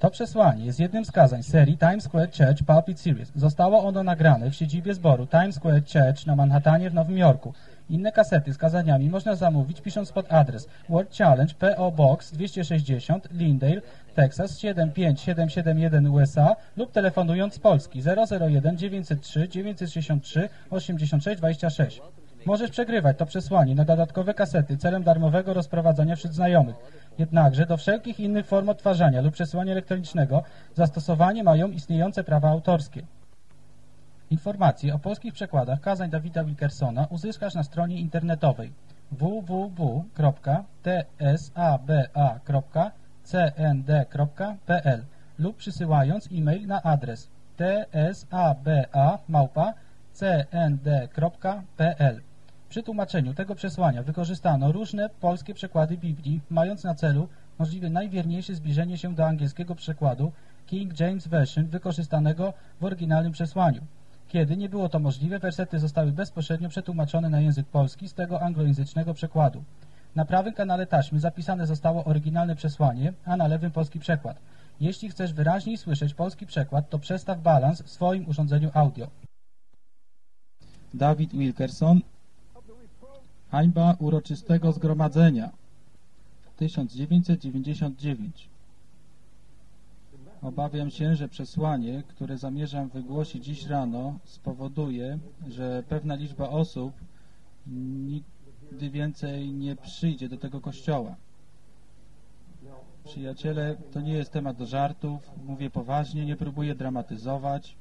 To przesłanie jest jednym z kazań serii Times Square Church Pulpit Series. Zostało ono nagrane w siedzibie zboru Times Square Church na Manhattanie w Nowym Jorku. Inne kasety z kazaniami można zamówić pisząc pod adres Word Challenge P.O. Box 260 Lindale, Texas 75771 USA lub telefonując z Polski 001 903 963 8626. Możesz przegrywać to przesłanie na dodatkowe kasety celem darmowego rozprowadzania wśród znajomych. Jednakże do wszelkich innych form odtwarzania lub przesyłania elektronicznego zastosowanie mają istniejące prawa autorskie. Informacje o polskich przekładach kazań Davida Wilkersona uzyskasz na stronie internetowej www.tsaba.cnd.pl lub przysyłając e-mail na adres tsaba@cnd.pl. Przy tłumaczeniu tego przesłania wykorzystano różne polskie przekłady Biblii, mając na celu możliwie najwierniejsze zbliżenie się do angielskiego przekładu King James Version wykorzystanego w oryginalnym przesłaniu. Kiedy nie było to możliwe, wersety zostały bezpośrednio przetłumaczone na język polski z tego anglojęzycznego przekładu. Na prawym kanale taśmy zapisane zostało oryginalne przesłanie, a na lewym polski przekład. Jeśli chcesz wyraźniej słyszeć polski przekład, to przestaw balans w swoim urządzeniu audio. David Wilkerson. Hańba uroczystego zgromadzenia 1999. Obawiam się, że przesłanie, które zamierzam wygłosić dziś rano, spowoduje, że pewna liczba osób nigdy więcej nie przyjdzie do tego kościoła. Przyjaciele, to nie jest temat do żartów, mówię poważnie, nie próbuję dramatyzować.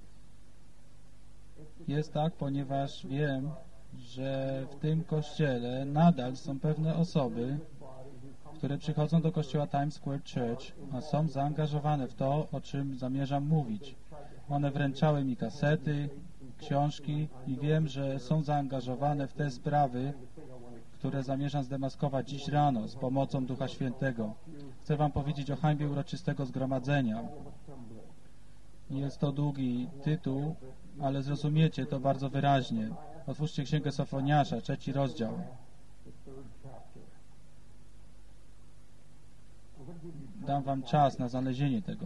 Jest tak, ponieważ wiem, że w tym kościele nadal są pewne osoby, które przychodzą do kościoła Times Square Church, a są zaangażowane w to, o czym zamierzam mówić. One wręczały mi kasety, książki i wiem, że są zaangażowane w te sprawy, które zamierzam zdemaskować dziś rano z pomocą Ducha Świętego. Chcę wam powiedzieć o hańbie uroczystego zgromadzenia. Jest to długi tytuł, ale zrozumiecie to bardzo wyraźnie. Otwórzcie Księgę Sofoniasza, 3 rozdział. Dam wam czas na znalezienie tego.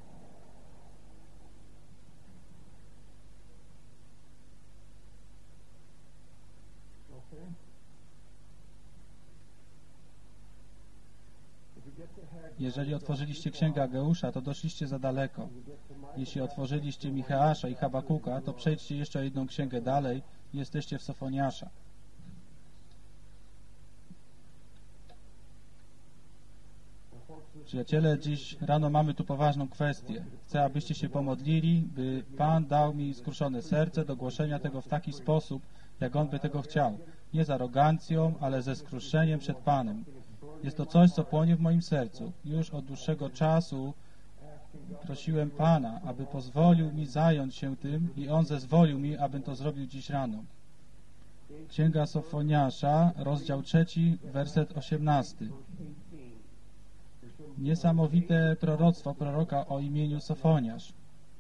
Jeżeli otworzyliście Księgę Ageusza, to doszliście za daleko. Jeśli otworzyliście Micheasza i Habakuka, to przejdźcie jeszcze o jedną księgę dalej i jesteście w Sofoniasza. Przyjaciele, dziś rano mamy tu poważną kwestię. Chcę, abyście się pomodlili, by Pan dał mi skruszone serce do głoszenia tego w taki sposób, jak On by tego chciał. Nie z arogancją, ale ze skruszeniem przed Panem. Jest to coś, co płonie w moim sercu. Już od dłuższego czasu prosiłem Pana, aby pozwolił mi zająć się tym i On zezwolił mi, abym to zrobił dziś rano. Księga Sofoniasza, rozdział 3, werset 18. Niesamowite proroctwo proroka o imieniu Sofoniasz.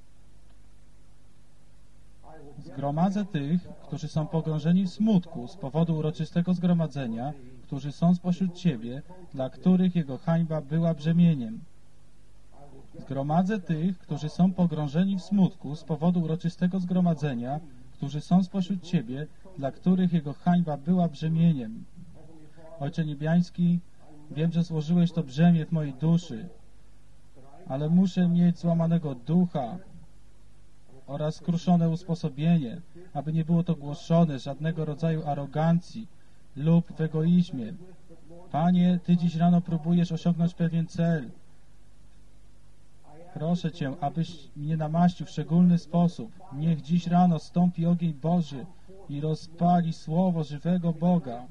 Zgromadzę tych, którzy są pogrążeni w smutku z powodu uroczystego zgromadzenia, którzy są spośród Ciebie, dla których jego hańba była brzemieniem. Zgromadzę tych, którzy są pogrążeni w smutku z powodu uroczystego zgromadzenia, którzy są spośród Ciebie, dla których jego hańba była brzemieniem. Ojcze Niebiański, wiem, że złożyłeś to brzemię w mojej duszy, ale muszę mieć złamanego ducha oraz skruszone usposobienie, aby nie było to głoszone z żadnego rodzaju arogancji lub w egoizmie. Panie, Ty dziś rano próbujesz osiągnąć pewien cel. Proszę Cię, abyś mnie namaścił w szczególny sposób. Niech dziś rano stąpi ogień Boży i rozpali słowo żywego Boga.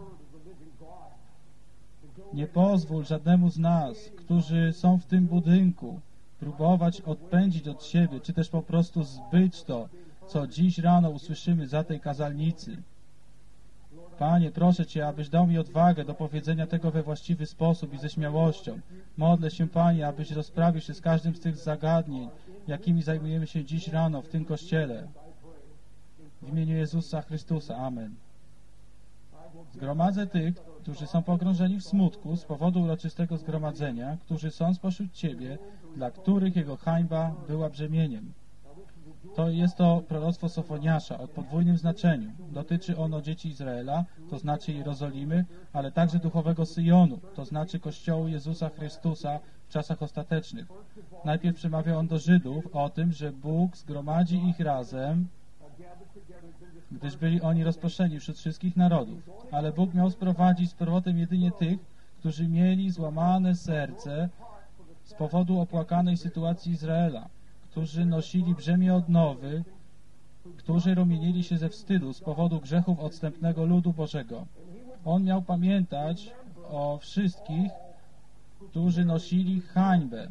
Nie pozwól żadnemu z nas, którzy są w tym budynku, próbować odpędzić od siebie, czy też po prostu zbyć to, co dziś rano usłyszymy za tej kazalnicy. Panie, proszę Cię, abyś dał mi odwagę do powiedzenia tego we właściwy sposób i ze śmiałością. Modlę się, Panie, abyś rozprawił się z każdym z tych zagadnień, jakimi zajmujemy się dziś rano w tym Kościele. W imieniu Jezusa Chrystusa. Amen. Zgromadzę tych, którzy są pogrążeni w smutku z powodu uroczystego zgromadzenia, którzy są spośród Ciebie, dla których Jego hańba była brzemieniem. Jest to proroctwo Sofoniasza o podwójnym znaczeniu. Dotyczy ono dzieci Izraela, to znaczy Jerozolimy, ale także duchowego Syjonu, to znaczy Kościołu Jezusa Chrystusa w czasach ostatecznych. Najpierw przemawia on do Żydów o tym, że Bóg zgromadzi ich razem, gdyż byli oni rozproszeni wśród wszystkich narodów. Ale Bóg miał sprowadzić z powrotem jedynie tych, którzy mieli złamane serce z powodu opłakanej sytuacji Izraela, którzy nosili brzemię odnowy, którzy rumienili się ze wstydu z powodu grzechów odstępnego ludu Bożego. On miał pamiętać o wszystkich, którzy nosili hańbę.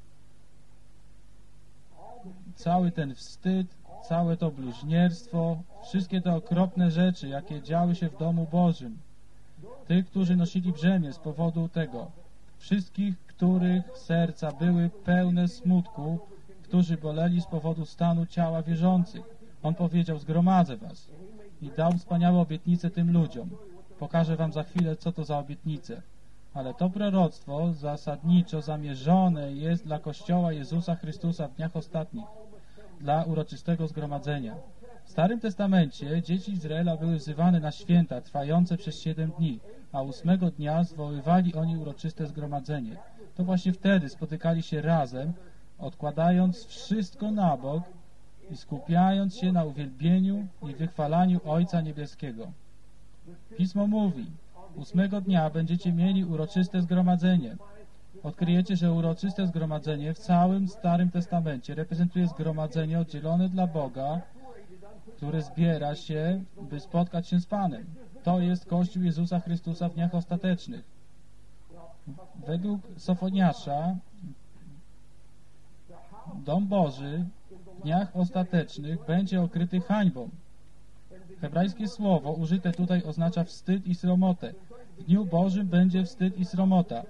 Cały ten wstyd, całe to bluźnierstwo, wszystkie te okropne rzeczy, jakie działy się w domu Bożym. Tych, którzy nosili brzemię z powodu tego. Wszystkich, których serca były pełne smutku, którzy boleli z powodu stanu ciała wierzących. On powiedział, zgromadzę was. I dał wspaniałe obietnice tym ludziom. Pokażę wam za chwilę, co to za obietnice. Ale to proroctwo zasadniczo zamierzone jest dla Kościoła Jezusa Chrystusa w dniach ostatnich, dla uroczystego zgromadzenia. W Starym Testamencie dzieci Izraela były wzywane na święta trwające przez 7 dni, a 8 dnia zwoływali oni uroczyste zgromadzenie. To właśnie wtedy spotykali się razem, odkładając wszystko na bok i skupiając się na uwielbieniu i wychwalaniu Ojca Niebieskiego. Pismo mówi, 8 dnia będziecie mieli uroczyste zgromadzenie. Odkryjecie, że uroczyste zgromadzenie w całym Starym Testamencie reprezentuje zgromadzenie oddzielone dla Boga, które zbiera się, by spotkać się z Panem. To jest Kościół Jezusa Chrystusa w dniach ostatecznych. Według Sofoniasza Dom Boży w dniach ostatecznych będzie okryty hańbą. Hebrajskie słowo użyte tutaj oznacza wstyd i sromotę. W dniu Bożym będzie wstyd i sromota.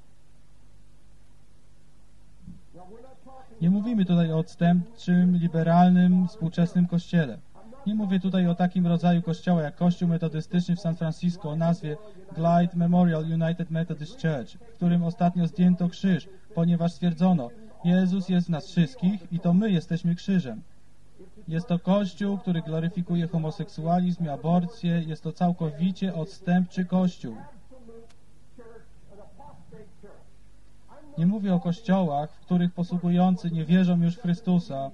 Nie mówimy tutaj o odstępczym, liberalnym, współczesnym kościele. Nie mówię tutaj o takim rodzaju kościoła jak Kościół metodystyczny w San Francisco o nazwie Glide Memorial United Methodist Church, w którym ostatnio zdjęto krzyż, ponieważ stwierdzono, Jezus jest w nas wszystkich i to my jesteśmy krzyżem. Jest to Kościół, który gloryfikuje homoseksualizm i aborcję. Jest to całkowicie odstępczy Kościół. Nie mówię o kościołach, w których posługujący nie wierzą już w Chrystusa,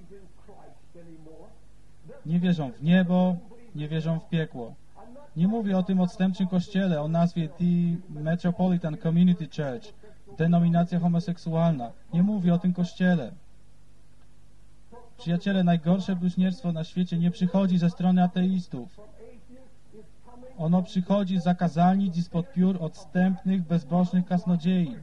nie wierzą w niebo, nie wierzą w piekło. Nie mówię o tym odstępczym kościele o nazwie The Metropolitan Community Church, denominacja homoseksualna. Nie mówię o tym kościele. Przyjaciele, najgorsze bluźnierstwo na świecie nie przychodzi ze strony ateistów. Ono przychodzi z zakazalnic i spod piór odstępnych, bezbożnych kaznodziei.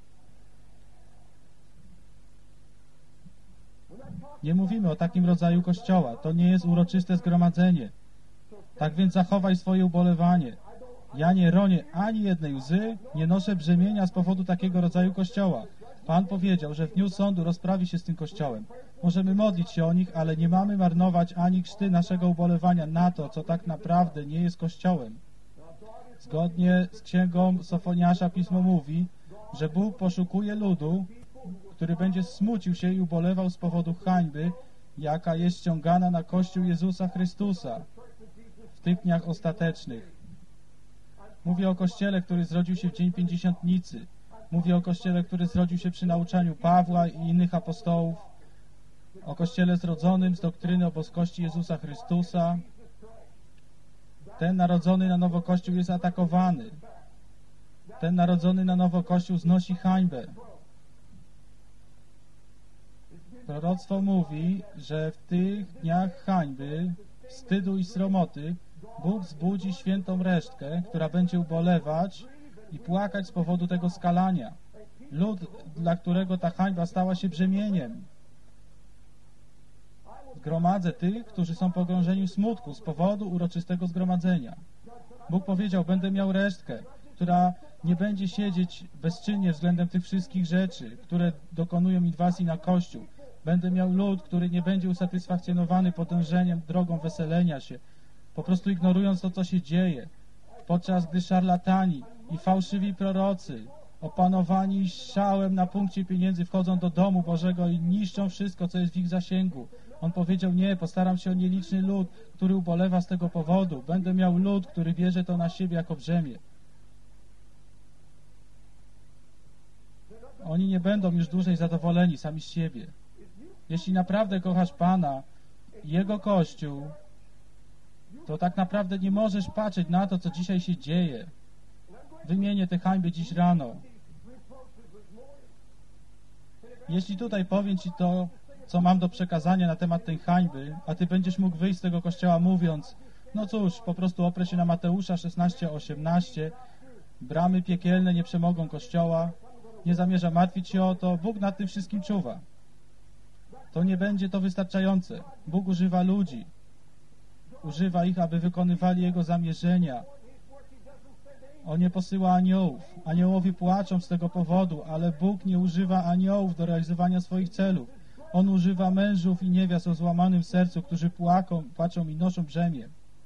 Nie mówimy o takim rodzaju kościoła. To nie jest uroczyste zgromadzenie. Tak więc zachowaj swoje ubolewanie. Ja nie ronię ani jednej łzy, nie noszę brzemienia z powodu takiego rodzaju kościoła. Pan powiedział, że w dniu sądu rozprawi się z tym kościołem. Możemy modlić się o nich, ale nie mamy marnować ani krzty naszego ubolewania na to, co tak naprawdę nie jest kościołem. Zgodnie z księgą Sofoniasza Pismo mówi, że Bóg poszukuje ludu, który będzie smucił się i ubolewał z powodu hańby, jaka jest ściągana na Kościół Jezusa Chrystusa w tych dniach ostatecznych. Mówię o Kościele, który zrodził się w dzień Pięćdziesiątnicy. Mówię o Kościele, który zrodził się przy nauczaniu Pawła i innych apostołów. O Kościele zrodzonym z doktryny o boskości Jezusa Chrystusa. Ten narodzony na nowo Kościół jest atakowany. Ten narodzony na nowo Kościół znosi hańbę. Proroctwo mówi, że w tych dniach hańby, wstydu i sromoty Bóg zbudzi świętą resztkę, która będzie ubolewać i płakać z powodu tego skalania. Lud, dla którego ta hańba stała się brzemieniem. Zgromadzę tych, którzy są pogrążeni w smutku z powodu uroczystego zgromadzenia. Bóg powiedział, będę miał resztkę, która nie będzie siedzieć bezczynnie względem tych wszystkich rzeczy, które dokonują inwazji na Kościół. Będę miał lud, który nie będzie usatysfakcjonowany podążeniem drogą weselenia się, po prostu ignorując to, co się dzieje, podczas gdy szarlatani i fałszywi prorocy, opanowani szałem na punkcie pieniędzy, wchodzą do domu Bożego i niszczą wszystko, co jest w ich zasięgu. On powiedział, nie, postaram się o nieliczny lud, który ubolewa z tego powodu. Będę miał lud, który bierze to na siebie jako brzemię. Oni nie będą już dłużej zadowoleni sami z siebie. Jeśli naprawdę kochasz Pana i Jego Kościół, to tak naprawdę nie możesz patrzeć na to, co dzisiaj się dzieje. Wymienię te hańby dziś rano. Jeśli tutaj powiem Ci to, co mam do przekazania na temat tej hańby, a Ty będziesz mógł wyjść z tego kościoła mówiąc, no cóż, po prostu oprę się na Mateusza 16:18, bramy piekielne nie przemogą kościoła, nie zamierza martwić się o to, Bóg nad tym wszystkim czuwa. To nie będzie to wystarczające. Bóg używa ludzi. Używa ich, aby wykonywali Jego zamierzenia. On nie posyła aniołów. Aniołowie płaczą z tego powodu, ale Bóg nie używa aniołów do realizowania swoich celów. On używa mężów i niewiast o złamanym sercu, którzy płaczą i noszą brzemię.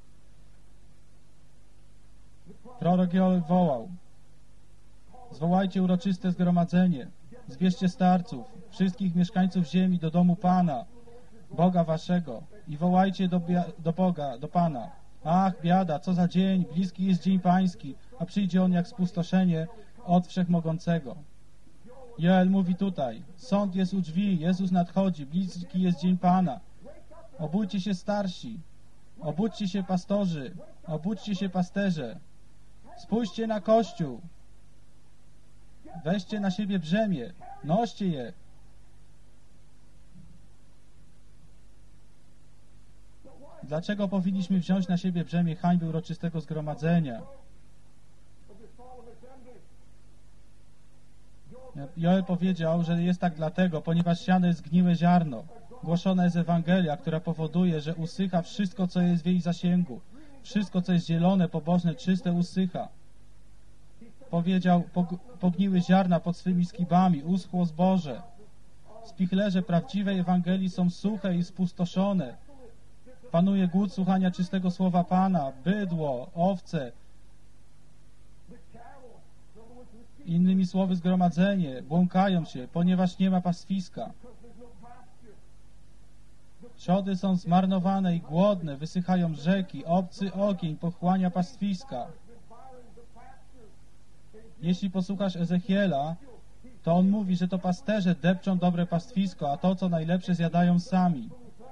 Prorok Joel wołał: zwołajcie uroczyste zgromadzenie, zbierzcie starców, wszystkich mieszkańców ziemi do domu Pana, Boga waszego, i wołajcie do Boga, do Pana. Ach, biada, co za dzień, bliski jest dzień pański, a przyjdzie on jak spustoszenie od Wszechmogącego. Joel mówi tutaj, sąd jest u drzwi, Jezus nadchodzi, bliski jest dzień Pana. Obudźcie się starsi, obudźcie się pastorzy, obudźcie się pasterze, spójrzcie na Kościół, weźcie na siebie brzemię, noście je. Dlaczego powinniśmy wziąć na siebie brzemię hańby uroczystego zgromadzenia? Joel powiedział, że jest tak dlatego, ponieważ siane jest zgniłe ziarno. Głoszona jest Ewangelia, która powoduje, że usycha wszystko, co jest w jej zasięgu. Wszystko, co jest zielone, pobożne, czyste, usycha. Powiedział, pogniły ziarna pod swymi skibami, uschło zboże. Spichlerze prawdziwej Ewangelii są suche i spustoszone. Panuje głód słuchania czystego słowa Pana, bydło, owce, innymi słowy zgromadzenie, błąkają się, ponieważ nie ma pastwiska. Trzody są zmarnowane i głodne, wysychają rzeki, obcy ogień pochłania pastwiska. Jeśli posłuchasz Ezechiela, to on mówi, że to pasterze depczą dobre pastwisko, a to, co najlepsze, zjadają sami.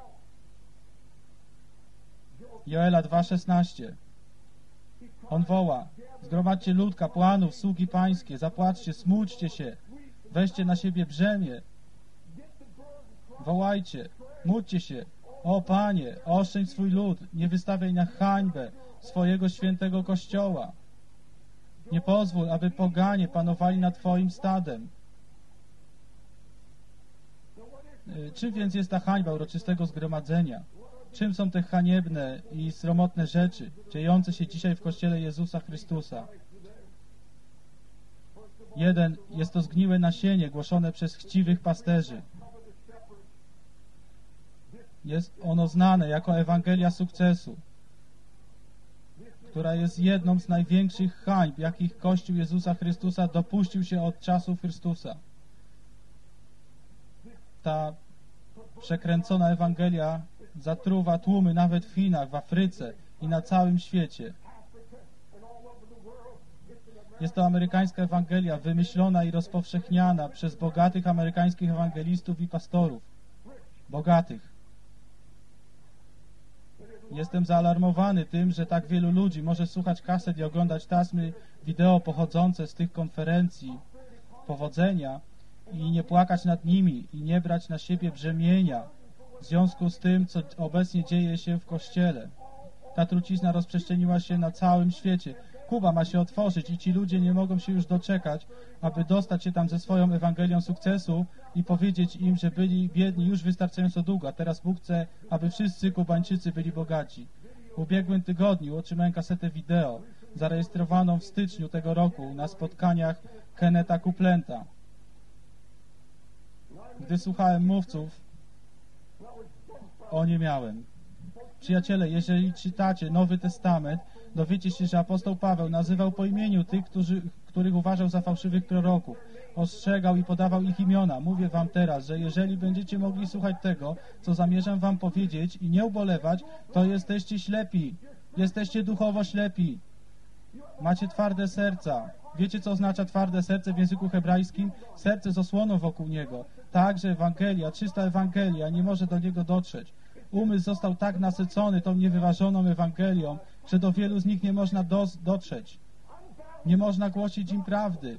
Joela 2:16. On woła: zgromadźcie lud, kapłanów, sługi pańskie, zapłaczcie, smućcie się, weźcie na siebie brzemię, wołajcie, módlcie się: o Panie, oszczędź swój lud, nie wystawiaj na hańbę swojego świętego Kościoła. Nie pozwól, aby poganie panowali nad Twoim stadem. Czym więc jest ta hańba uroczystego zgromadzenia? Czym są te haniebne i sromotne rzeczy dziejące się dzisiaj w Kościele Jezusa Chrystusa? 1. Jest to zgniłe nasienie głoszone przez chciwych pasterzy. Jest ono znane jako Ewangelia sukcesu, która jest jedną z największych hańb, jakich Kościół Jezusa Chrystusa dopuścił się od czasów Chrystusa. Ta przekręcona Ewangelia zatruwa tłumy nawet w Chinach, w Afryce i na całym świecie. Jest to amerykańska Ewangelia wymyślona i rozpowszechniana przez bogatych amerykańskich ewangelistów i pastorów. Bogatych. Jestem zaalarmowany tym, że tak wielu ludzi może słuchać kaset i oglądać taśmy wideo pochodzące z tych konferencji powodzenia i nie płakać nad nimi i nie brać na siebie brzemienia w związku z tym, co obecnie dzieje się w Kościele. Ta trucizna rozprzestrzeniła się na całym świecie. Kuba ma się otworzyć i ci ludzie nie mogą się już doczekać, aby dostać się tam ze swoją Ewangelią sukcesu i powiedzieć im, że byli biedni już wystarczająco długo, a teraz Bóg chce, aby wszyscy Kubańczycy byli bogaci. W ubiegłym tygodniu otrzymałem kasetę wideo zarejestrowaną w styczniu tego roku na spotkaniach Kenneta Copeland'a. Gdy słuchałem mówców, oniemiałem. Przyjaciele, jeżeli czytacie Nowy Testament, dowiecie się, że apostoł Paweł nazywał po imieniu tych, których uważał za fałszywych proroków. Ostrzegał i podawał ich imiona. Mówię wam teraz, że jeżeli będziecie mogli słuchać tego, co zamierzam wam powiedzieć i nie ubolewać, to jesteście ślepi. Jesteście duchowo ślepi. Macie twarde serca. Wiecie, co oznacza twarde serce w języku hebrajskim? Serce z osłoną wokół niego. Tak, że Ewangelia, czysta Ewangelia nie może do niego dotrzeć. Umysł został tak nasycony tą niewyważoną Ewangelią, że do wielu z nich nie można dotrzeć. Nie można głosić im prawdy.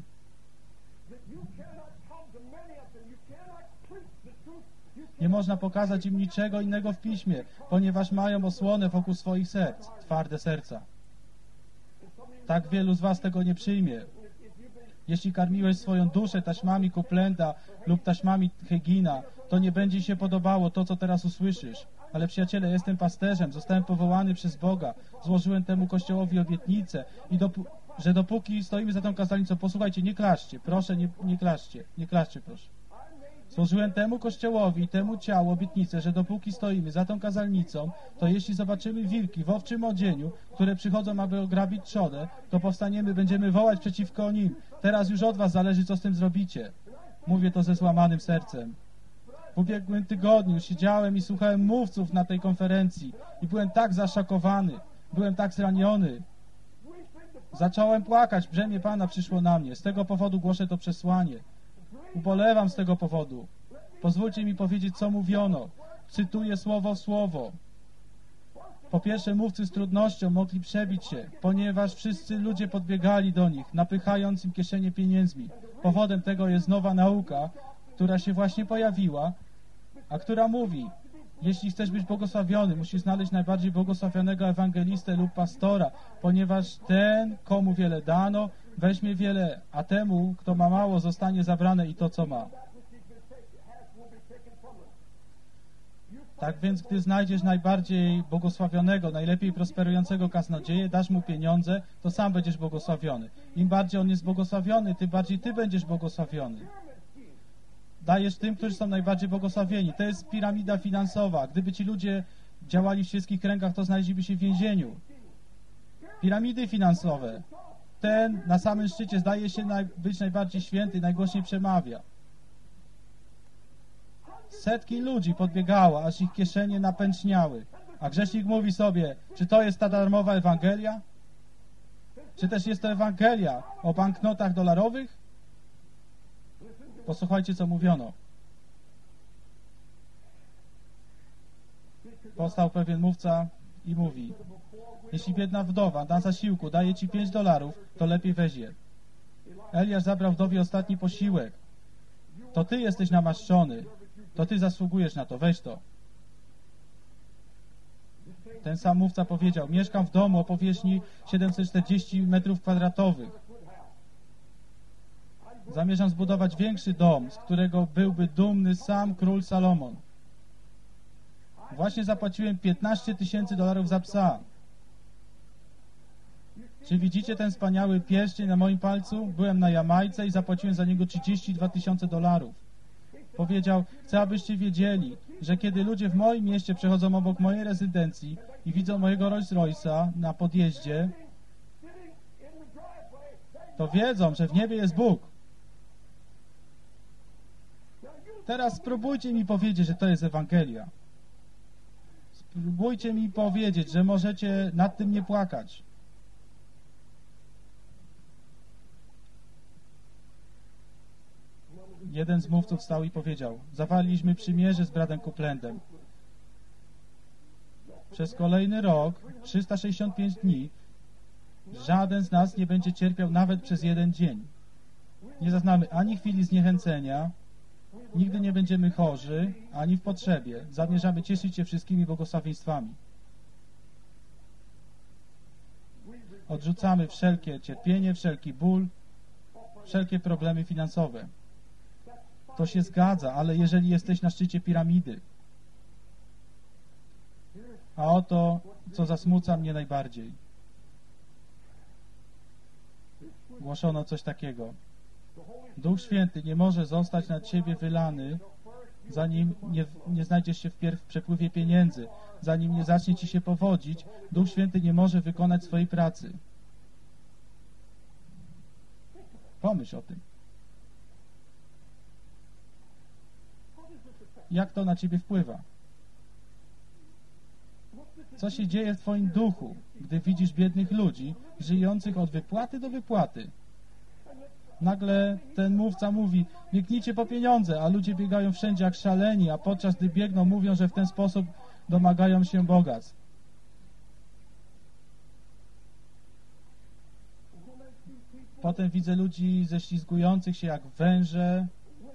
Nie można pokazać im niczego innego w Piśmie, ponieważ mają osłonę wokół swoich serc, twarde serca. Tak wielu z was tego nie przyjmie. Jeśli karmiłeś swoją duszę taśmami Coplanda lub taśmami Hegina, to nie będzie się podobało to, co teraz usłyszysz. Ale przyjaciele, jestem pasterzem, zostałem powołany przez Boga, złożyłem temu Kościołowi obietnicę i że dopóki stoimy za tą kazalnicą, posłuchajcie, nie klaszczcie, proszę, nie klaszczcie, proszę. Złożyłem temu Kościołowi i temu ciału obietnicę, że dopóki stoimy za tą kazalnicą, to jeśli zobaczymy wilki w owczym odzieniu, które przychodzą, aby ograbić trzodę, to powstaniemy, będziemy wołać przeciwko nim. Teraz już od was zależy, co z tym zrobicie. Mówię to ze złamanym sercem. W ubiegłym tygodniu siedziałem i słuchałem mówców na tej konferencji i byłem tak zaszokowany, byłem tak zraniony. Zacząłem płakać, brzemię Pana przyszło na mnie. Z tego powodu głoszę to przesłanie. Ubolewam z tego powodu. Pozwólcie mi powiedzieć, co mówiono. Cytuję słowo w słowo. Po pierwsze, mówcy z trudnością mogli przebić się, ponieważ wszyscy ludzie podbiegali do nich, napychając im kieszenie pieniędzmi. Powodem tego jest nowa nauka, która się właśnie pojawiła, a która mówi, jeśli chcesz być błogosławiony, musisz znaleźć najbardziej błogosławionego ewangelistę lub pastora, ponieważ ten, komu wiele dano, weźmie wiele, a temu, kto ma mało, zostanie zabrane i to, co ma. Tak więc, gdy znajdziesz najbardziej błogosławionego, najlepiej prosperującego kaznodzieję, dasz mu pieniądze, to sam będziesz błogosławiony. Im bardziej on jest błogosławiony, tym bardziej ty będziesz błogosławiony. Dajesz tym, którzy są najbardziej błogosławieni. To jest piramida finansowa. Gdyby ci ludzie działali w świeckich kręgach, to znaleźliby się w więzieniu. Piramidy finansowe. Ten na samym szczycie zdaje się być najbardziej święty, najgłośniej przemawia. Setki ludzi podbiegało, aż ich kieszenie napęczniały. A grzesznik mówi sobie, czy to jest ta darmowa Ewangelia? Czy też jest to Ewangelia o banknotach dolarowych? Posłuchajcie, co mówiono. Powstał pewien mówca i mówi, jeśli biedna wdowa na zasiłku daje ci $5, to lepiej weź je. Eliasz zabrał wdowie ostatni posiłek. To ty jesteś namaszczony. To ty zasługujesz na to. Weź to. Ten sam mówca powiedział, mieszkam w domu o powierzchni 740 m². Zamierzam zbudować większy dom, z którego byłby dumny sam król Salomon. Właśnie zapłaciłem $15 000 za psa. Czy widzicie ten wspaniały pierścień na moim palcu? Byłem na Jamajce i zapłaciłem za niego $32 000. Powiedział, chcę, abyście wiedzieli, że kiedy ludzie w moim mieście przechodzą obok mojej rezydencji i widzą mojego Rolls Royce'a na podjeździe, to wiedzą, że w niebie jest Bóg. Teraz spróbujcie mi powiedzieć, że to jest Ewangelia. Spróbujcie mi powiedzieć, że możecie nad tym nie płakać. Jeden z mówców wstał i powiedział, zawarliśmy przymierze z bratem Coplandem. Przez kolejny rok, 365 dni, żaden z nas nie będzie cierpiał nawet przez jeden dzień. Nie zaznamy ani chwili zniechęcenia, nigdy nie będziemy chorzy, ani w potrzebie. Zamierzamy cieszyć się wszystkimi błogosławieństwami. Odrzucamy wszelkie cierpienie, wszelki ból, wszelkie problemy finansowe. To się zgadza, ale jeżeli jesteś na szczycie piramidy, a oto, co zasmuca mnie najbardziej. Głoszono coś takiego. Duch Święty nie może zostać na ciebie wylany, zanim nie znajdziesz się wpierw w przepływie pieniędzy, zanim nie zacznie ci się powodzić, Duch Święty nie może wykonać swojej pracy. Pomyśl o tym. Jak to na ciebie wpływa? Co się dzieje w twoim duchu, gdy widzisz biednych ludzi, żyjących od wypłaty do wypłaty? Nagle ten mówca mówi, biegnijcie po pieniądze, a ludzie biegają wszędzie jak szaleni, a podczas gdy biegną, mówią, że w ten sposób domagają się bogactw. Potem widzę ludzi ześlizgujących się jak węże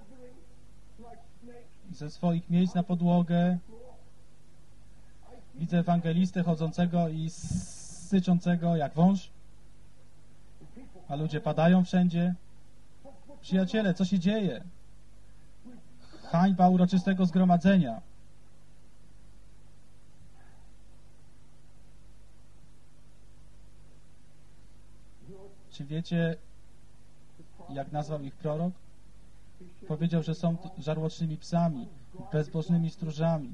ze swoich miejsc na podłogę. Widzę ewangelistę chodzącego i syczącego jak wąż, a ludzie padają wszędzie. Przyjaciele, co się dzieje? Hańba uroczystego zgromadzenia. Czy wiecie, jak nazwał ich prorok? Powiedział, że są żarłocznymi psami, bezbożnymi stróżami.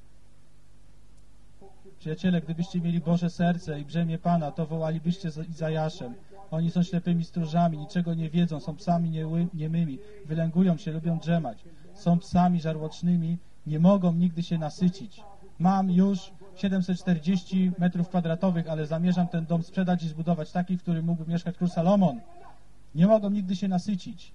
Przyjaciele, gdybyście mieli Boże serce i brzemię Pana, to wołalibyście z Izajaszem. Oni są ślepymi stróżami, niczego nie wiedzą, są psami niemymi, wylęgują się, lubią drzemać. Są psami żarłocznymi, nie mogą nigdy się nasycić. Mam już 740 metrów kwadratowych, ale zamierzam ten dom sprzedać i zbudować taki, w którym mógłby mieszkać król Salomon. Nie mogą nigdy się nasycić.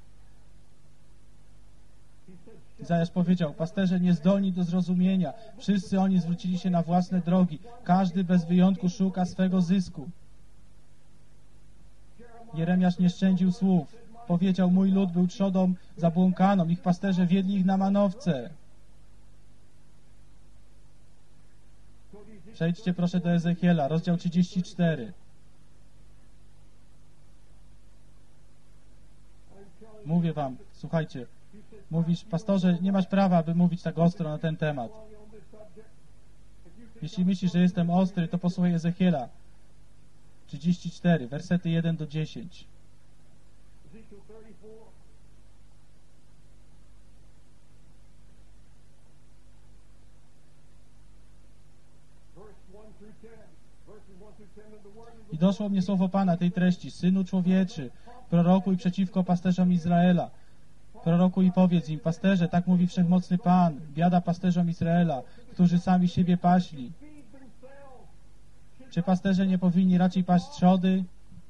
Izajasz powiedział, pasterze niezdolni do zrozumienia, wszyscy oni zwrócili się na własne drogi, każdy bez wyjątku szuka swego zysku. Jeremiasz nie szczędził słów. Powiedział, mój lud był trzodą zabłąkaną, ich pasterze wiedli ich na manowce. Przejdźcie proszę do Ezechiela, rozdział 34. Mówię wam, słuchajcie, mówisz, pastorze, nie masz prawa, aby mówić tak ostro na ten temat. Jeśli myślisz, że jestem ostry, to posłuchaj Ezechiela. 34, wersety 1 do 10. I doszło mnie słowo Pana tej treści, Synu człowieczy, prorokuj przeciwko pasterzom Izraela. Prorokuj i powiedz im, pasterze, tak mówi Wszechmocny Pan, biada pasterzom Izraela, którzy sami siebie paśli. Czy pasterze nie powinni raczej paść trzody?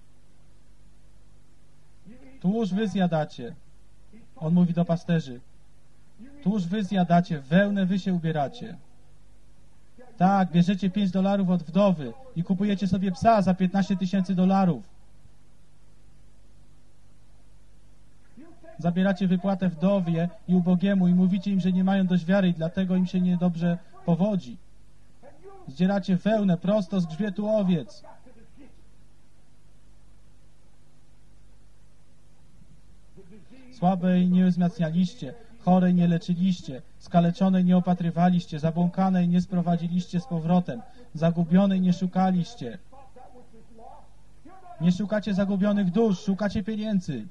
Tłuszcz wy zjadacie. On mówi do pasterzy. Tłuszcz wy zjadacie, wełnę wy się ubieracie. Tak, bierzecie $5 od wdowy i kupujecie sobie psa za $15,000. Zabieracie wypłatę wdowie i ubogiemu i mówicie im, że nie mają dość wiary i dlatego im się niedobrze powodzi. Zdzieracie wełnę prosto z grzbietu owiec. Słabej nie wzmacnialiście, chorej nie leczyliście, skaleczonej nie opatrywaliście, zabłąkanej nie sprowadziliście z powrotem, zagubionej nie szukaliście. Nie szukacie zagubionych dusz, szukacie pieniędzy.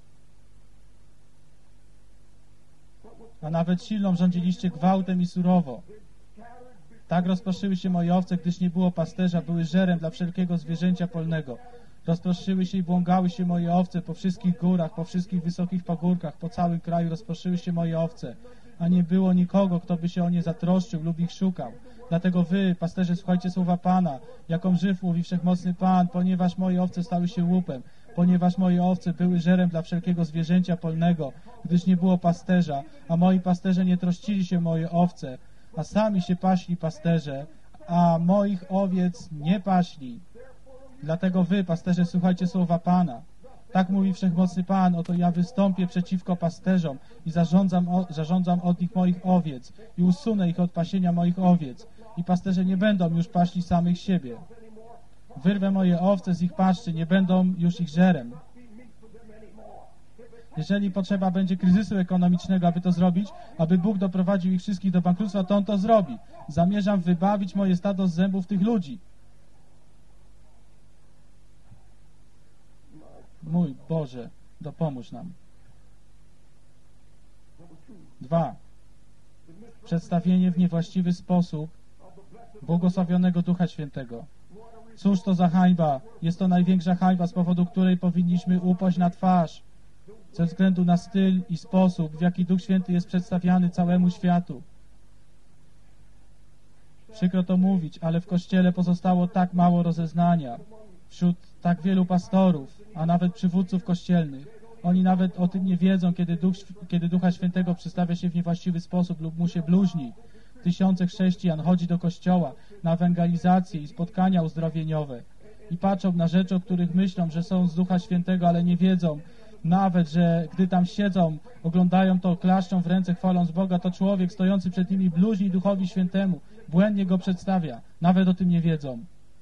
A nawet silną rządziliście gwałtem i surowo. Tak rozproszyły się moje owce, gdyż nie było pasterza, były żerem dla wszelkiego zwierzęcia polnego. Rozproszyły się i błąkały się moje owce po wszystkich górach, po wszystkich wysokich pagórkach, po całym kraju rozproszyły się moje owce, a nie było nikogo, kto by się o nie zatroszczył lub ich szukał. Dlatego wy, pasterze, słuchajcie słowa Pana, jaką żyw mówi Wszechmocny Pan, ponieważ moje owce stały się łupem, ponieważ moje owce były żerem dla wszelkiego zwierzęcia polnego, gdyż nie było pasterza, a moi pasterze nie troszczyli się moje owce, a sami się paśli pasterze, a moich owiec nie paśli. Dlatego wy, pasterze, słuchajcie słowa Pana. Tak mówi Wszechmocny Pan, oto ja wystąpię przeciwko pasterzom i zarządzam od nich moich owiec i usunę ich od pasienia moich owiec i pasterze nie będą już paśli samych siebie. Wyrwę moje owce z ich paszczy, nie będą już ich żerem. Jeżeli potrzeba będzie kryzysu ekonomicznego, aby to zrobić, aby Bóg doprowadził ich wszystkich do bankructwa, to On to zrobi. Zamierzam wybawić moje stado z zębów tych ludzi. Mój Boże, dopomóż nam. 2. przedstawienie w niewłaściwy sposób błogosławionego Ducha Świętego. Cóż to za hańba? Jest to największa hańba, z powodu której powinniśmy upaść na twarz ze względu na styl i sposób, w jaki Duch Święty jest przedstawiany całemu światu. Przykro to mówić, ale w Kościele pozostało tak mało rozeznania wśród tak wielu pastorów, a nawet przywódców kościelnych. Oni nawet o tym nie wiedzą, kiedy Ducha Świętego przedstawia się w niewłaściwy sposób lub mu się bluźni. Tysiące chrześcijan chodzi do kościoła na ewangelizację i spotkania uzdrowieniowe i patrzą na rzeczy, o których myślą, że są z Ducha Świętego, ale nie wiedzą nawet, że gdy tam siedzą, oglądają to, klaszczą w ręce, chwaląc Boga, to człowiek stojący przed nimi bluźni Duchowi Świętemu, błędnie go przedstawia. Nawet o tym nie wiedzą.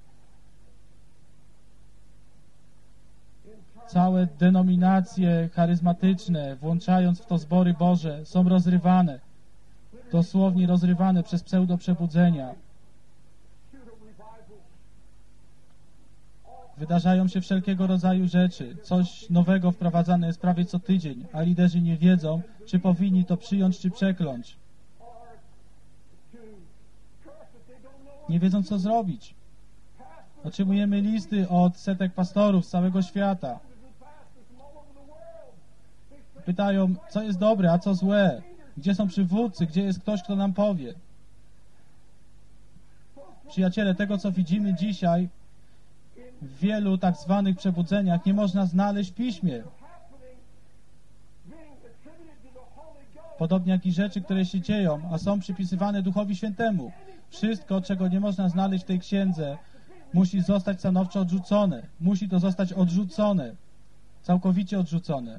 Całe denominacje charyzmatyczne, włączając w to zbory Boże, są rozrywane, dosłownie rozrywane przez pseudoprzebudzenia. Wydarzają się wszelkiego rodzaju rzeczy. Coś nowego wprowadzane jest prawie co tydzień, a liderzy nie wiedzą, czy powinni to przyjąć, czy przekląć. Nie wiedzą, co zrobić. Otrzymujemy listy od setek pastorów z całego świata. Pytają, co jest dobre, a co złe. Gdzie są przywódcy, gdzie jest ktoś, kto nam powie. Przyjaciele, tego, co widzimy dzisiaj w wielu tak zwanych przebudzeniach, nie można znaleźć w Piśmie. Podobnie jak i rzeczy, które się dzieją, a są przypisywane Duchowi Świętemu. Wszystko, czego nie można znaleźć w tej księdze, musi zostać stanowczo odrzucone. Musi to zostać odrzucone. Całkowicie odrzucone.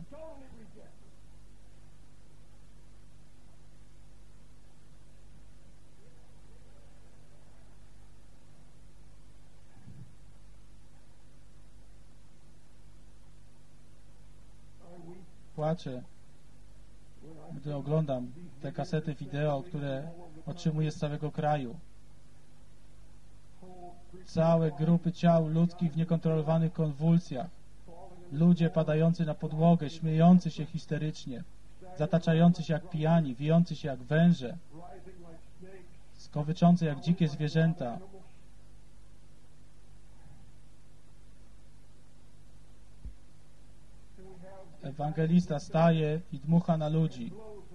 Płaczę, gdy oglądam te kasety wideo, które otrzymuję z całego kraju. Całe grupy ciał ludzkich w niekontrolowanych konwulsjach. Ludzie padający na podłogę, śmiejący się histerycznie, zataczający się jak pijani, wijący się jak węże, skowyczący jak dzikie zwierzęta. Ewangelista staje i dmucha na ludzi,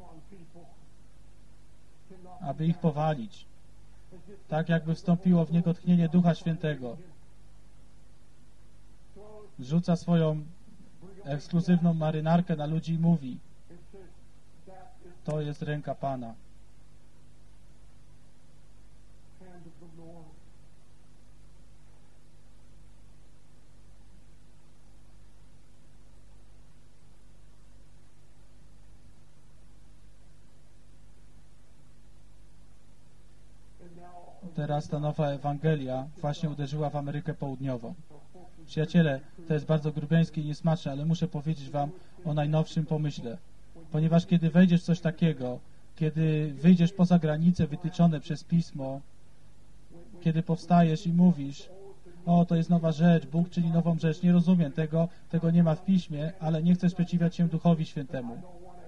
aby ich powalić. Tak jakby wstąpiło w niego tchnienie Ducha Świętego. Rzuca swoją ekskluzywną marynarkę na ludzi i mówi: to jest ręka Pana. Teraz ta nowa Ewangelia właśnie uderzyła w Amerykę Południową. Przyjaciele, to jest bardzo grubieńskie i niesmaczne, ale muszę powiedzieć wam o najnowszym pomyśle. Ponieważ kiedy wejdziesz w coś takiego, kiedy wyjdziesz poza granice wytyczone przez Pismo, kiedy powstajesz i mówisz: o, to jest nowa rzecz, Bóg czyni nową rzecz, nie rozumiem tego nie ma w Piśmie, ale nie chcę sprzeciwiać się Duchowi Świętemu.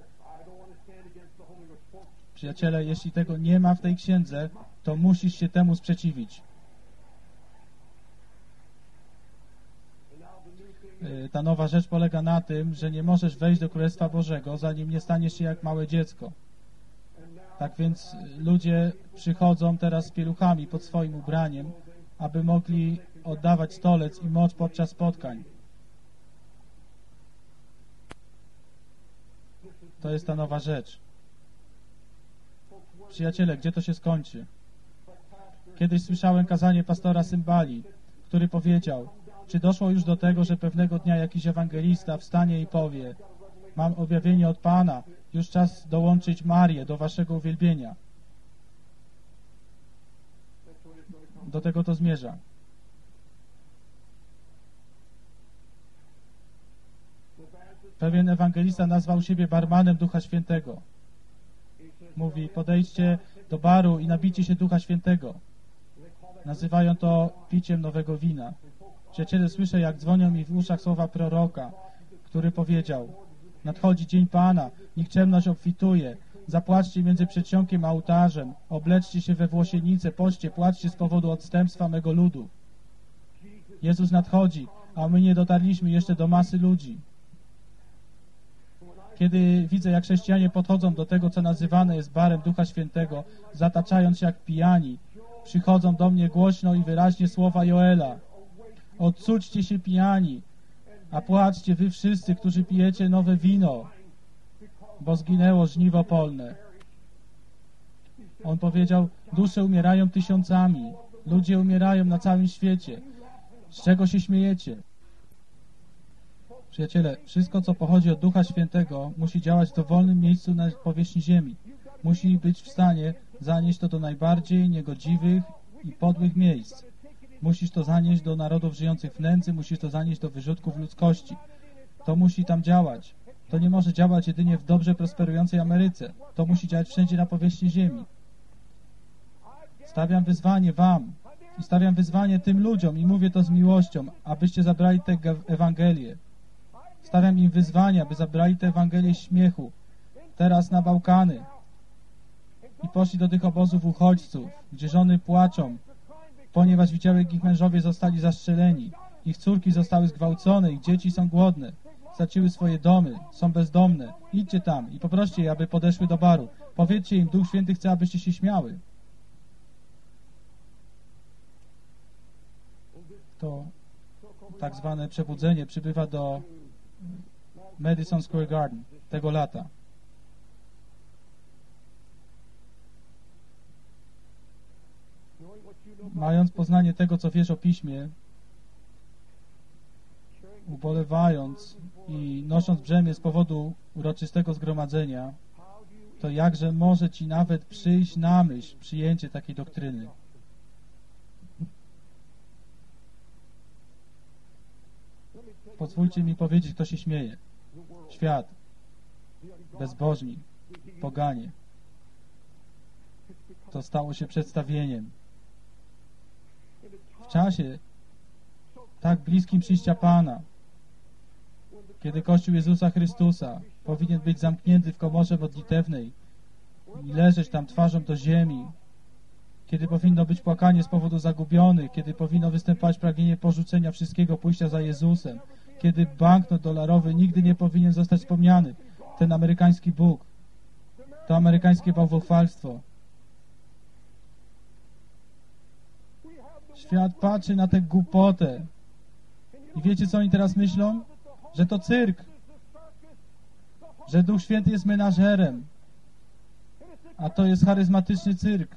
Przyjaciele, jeśli tego nie ma w tej księdze, to musisz się temu sprzeciwić. Ta nowa rzecz polega na tym, że nie możesz wejść do Królestwa Bożego, zanim nie staniesz się jak małe dziecko. Tak więc ludzie przychodzą teraz z pieluchami pod swoim ubraniem, aby mogli oddawać stolec i moc podczas spotkań. To jest ta nowa rzecz. Przyjaciele, gdzie to się skończy? Kiedyś słyszałem kazanie pastora Cymbali, który powiedział: czy doszło już do tego, że pewnego dnia jakiś ewangelista wstanie i powie: mam objawienie od Pana, już czas dołączyć Marię do waszego uwielbienia. Do tego to zmierza. Pewien ewangelista nazwał siebie barmanem Ducha Świętego. Mówi: podejdźcie do baru i nabijcie się Ducha Świętego. Nazywają to piciem nowego wina. Przyjaciele, słyszę, jak dzwonią mi w uszach słowa proroka, który powiedział: nadchodzi dzień Pana, nikczemność obfituje, Zapłaczcie między przedsionkiem a ołtarzem. Obleczcie się we włosienice, poczcie, płaczcie z powodu odstępstwa mego ludu. Jezus nadchodzi, a my nie dotarliśmy jeszcze do masy ludzi. Kiedy widzę, jak chrześcijanie podchodzą do tego, co nazywane jest barem Ducha Świętego, zataczając się jak pijani, przychodzą do mnie głośno i wyraźnie słowa Joela. Odsućcie się pijani, a płaczcie wy wszyscy, którzy pijecie nowe wino, bo zginęło żniwo polne. On powiedział, dusze umierają tysiącami, ludzie umierają na całym świecie. Z czego się śmiejecie? Przyjaciele, wszystko, co pochodzi od Ducha Świętego, musi działać w dowolnym miejscu na powierzchni ziemi. Musi być w stanie zanieść to do najbardziej niegodziwych i podłych miejsc. Musisz to zanieść do narodów żyjących w nędzy, musisz to zanieść do wyrzutków ludzkości. To musi tam działać. To nie może działać jedynie w dobrze prosperującej Ameryce. To musi działać wszędzie na powierzchni ziemi. Stawiam wyzwanie wam i stawiam wyzwanie tym ludziom i mówię to z miłością, abyście zabrali tę Ewangelię. Stawiam im wyzwania, aby zabrali tę Ewangelię śmiechu teraz na Bałkany i poszli do tych obozów uchodźców, gdzie żony płaczą, ponieważ widziały, jak ich mężowie zostali zastrzeleni, ich córki zostały zgwałcone, ich dzieci są głodne, straciły swoje domy, są bezdomne. Idźcie tam i poproście je, aby podeszły do baru. Powiedzcie im, Duch Święty chce, abyście się śmiały. To tak zwane przebudzenie przybywa do Madison Square Garden tego lata. Mając poznanie tego, co wiesz o Piśmie, ubolewając i nosząc brzemię z powodu uroczystego zgromadzenia, to jakże może Ci nawet przyjść na myśl przyjęcie takiej doktryny? Pozwólcie mi powiedzieć, kto się śmieje. Świat, bezbożni, poganie. To stało się przedstawieniem. W czasie tak bliskim przyjścia Pana, kiedy Kościół Jezusa Chrystusa powinien być zamknięty w komorze modlitewnej i leżeć tam twarzą do ziemi, kiedy powinno być płakanie z powodu zagubionych, kiedy powinno występować pragnienie porzucenia wszystkiego, pójścia za Jezusem, kiedy banknot dolarowy nigdy nie powinien zostać wspomniany, ten amerykański Bóg, to amerykańskie bałwochwalstwo. Świat patrzy na tę głupotę i wiecie, co oni teraz myślą? Że to cyrk, że Duch Święty jest menażerem, a to jest charyzmatyczny cyrk.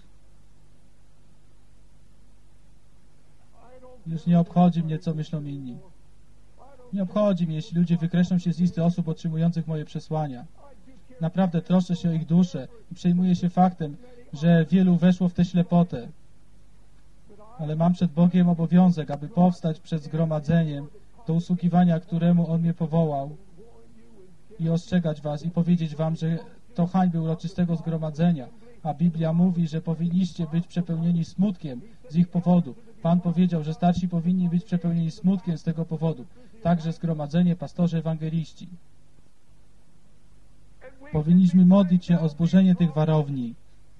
Już nie obchodzi mnie, co myślą inni. Nie obchodzi mnie, jeśli ludzie wykreślą się z listy osób otrzymujących moje przesłania. Naprawdę troszczę się o ich duszę i przejmuję się faktem, że wielu weszło w tę ślepotę. Ale mam przed Bogiem obowiązek, aby powstać przed zgromadzeniem do usługiwania, któremu On mnie powołał i ostrzegać was i powiedzieć wam, że to hańby uroczystego zgromadzenia, a Biblia mówi, że powinniście być przepełnieni smutkiem z ich powodu. Pan powiedział, że starsi powinni być przepełnieni smutkiem z tego powodu. Także zgromadzenie, pastorzy, ewangeliści. Powinniśmy modlić się o zburzenie tych warowni.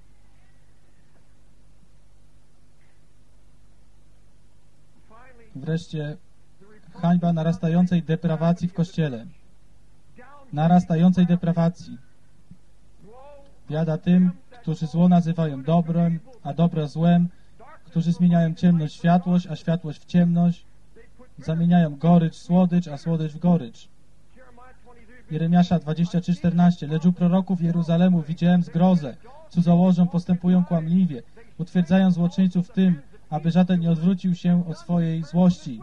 Wreszcie hańba narastającej deprawacji w Kościele. Narastającej deprawacji. Biada tym, którzy zło nazywają dobrem, a dobro złem, którzy zmieniają ciemność w światłość, a światłość w ciemność, zamieniają gorycz w słodycz, a słodycz w gorycz. Jeremiasza 23:14. Lecz u proroków Jeruzalemu widziałem zgrozę, cudzołożą postępują kłamliwie, utwierdzają złoczyńców w tym, aby żaden nie odwrócił się od swojej złości.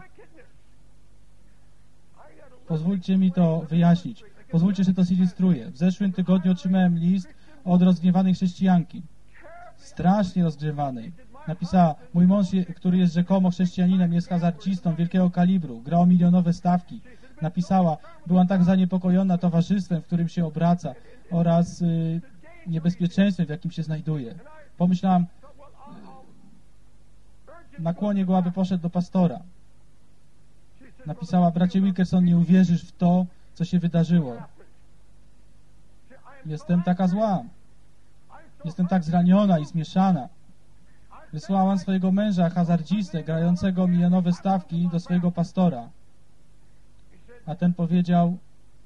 Pozwólcie mi to wyjaśnić. Pozwólcie, że to zilustruję. W zeszłym tygodniu otrzymałem list od rozgniewanej chrześcijanki. Strasznie rozgrzewanej. Napisała, mój mąż, który jest rzekomo chrześcijaninem, jest hazardzistą wielkiego kalibru, gra o milionowe stawki. Napisała, byłam tak zaniepokojona towarzystwem, w którym się obraca oraz niebezpieczeństwem, w jakim się znajduje. Pomyślałam, nakłonię go, aby poszedł do pastora. Napisała, bracie Wilkerson, nie uwierzysz w to, co się wydarzyło. Jestem taka zła. Jestem tak zraniona i zmieszana. Wysłałam swojego męża, hazardzistę, grającego milionowe stawki, do swojego pastora. A ten powiedział,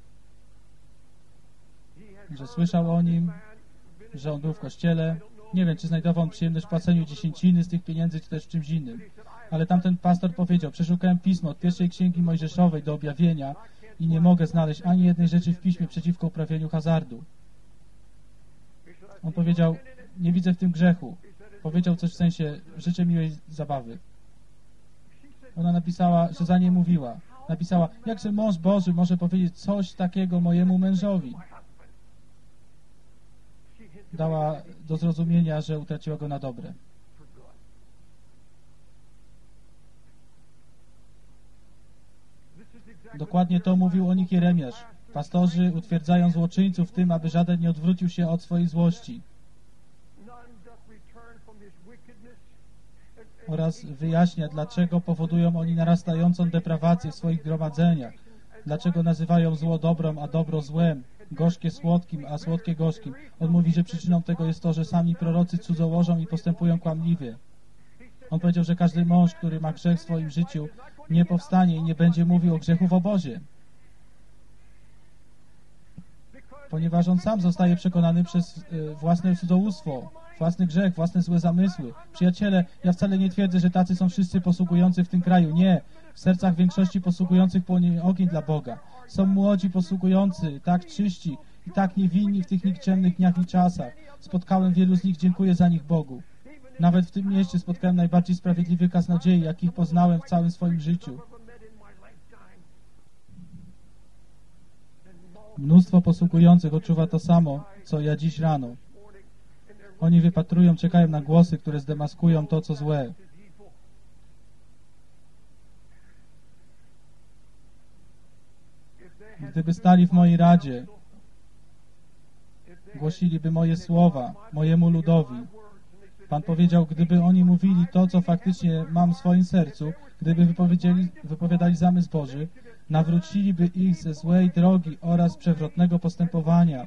że słyszał o nim, że on był w kościele. Nie wiem, czy znajdował on przyjemność w płaceniu dziesięciny z tych pieniędzy, czy też w czymś innym. Ale tamten pastor powiedział, przeszukałem pismo od pierwszej księgi Mojżeszowej do objawienia i nie mogę znaleźć ani jednej rzeczy w piśmie przeciwko uprawianiu hazardu. On powiedział, nie widzę w tym grzechu. Powiedział coś w sensie, życzę miłej zabawy. Ona napisała, że za nie mówiła. Napisała, jakże mąż Boży może powiedzieć coś takiego mojemu mężowi. Dała do zrozumienia, że utraciła go na dobre. Dokładnie to mówił o nich Jeremiasz. Pastorzy utwierdzają złoczyńców w tym, aby żaden nie odwrócił się od swojej złości. Oraz wyjaśnia, dlaczego powodują oni narastającą deprawację w swoich gromadzeniach. Dlaczego nazywają zło dobrem, a dobro złem, gorzkie słodkim, a słodkie gorzkim. On mówi, że przyczyną tego jest to, że sami prorocy cudzołożą i postępują kłamliwie. On powiedział, że każdy mąż, który ma grzech w swoim życiu, nie powstanie i nie będzie mówił o grzechu w obozie. Ponieważ on sam zostaje przekonany przez własne cudzołóstwo, własny grzech, własne złe zamysły. Przyjaciele, ja wcale nie twierdzę, że tacy są wszyscy posługujący w tym kraju. Nie. W sercach większości posługujących płonie ogień dla Boga. Są młodzi posługujący, tak czyści i tak niewinni w tych nikczemnych dniach i czasach. Spotkałem wielu z nich, dziękuję za nich Bogu. Nawet w tym mieście spotkałem najbardziej sprawiedliwych kaznodziei, jakich poznałem w całym swoim życiu. Mnóstwo posługujących odczuwa to samo, co ja dziś rano. Oni wypatrują, czekają na głosy, które zdemaskują to, co złe. Gdyby stali w mojej radzie, głosiliby moje słowa mojemu ludowi. Pan powiedział, gdyby oni mówili to, co faktycznie mam w swoim sercu, gdyby wypowiadali zamysł Boży, nawróciliby ich ze złej drogi oraz przewrotnego postępowania.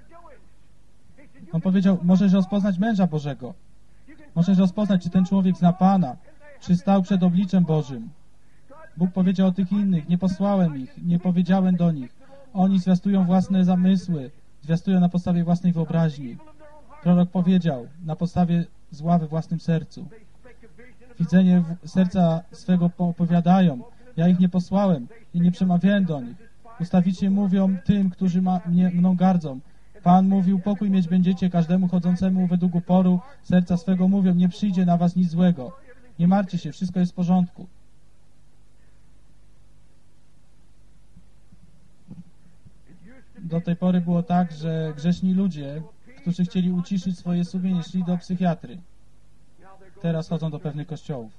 On powiedział, możesz rozpoznać męża Bożego. Możesz rozpoznać, czy ten człowiek zna Pana, czy stał przed obliczem Bożym. Bóg powiedział o tych innych, nie posłałem ich, nie powiedziałem do nich. Oni zwiastują własne zamysły, zwiastują na podstawie własnej wyobraźni. Prorok powiedział, na podstawie zła we własnym sercu. Widzenie serca swego opowiadają. Ja ich nie posłałem i nie przemawiałem do nich. Ustawicznie mówią tym, którzy mną gardzą. Pan mówił, pokój mieć będziecie każdemu chodzącemu według uporu serca swego. Mówią, nie przyjdzie na was nic złego. Nie martwcie się, wszystko jest w porządku. Do tej pory było tak, że grzeszni ludzie, którzy chcieli uciszyć swoje sumienie, szli do psychiatry. Teraz chodzą do pewnych kościołów.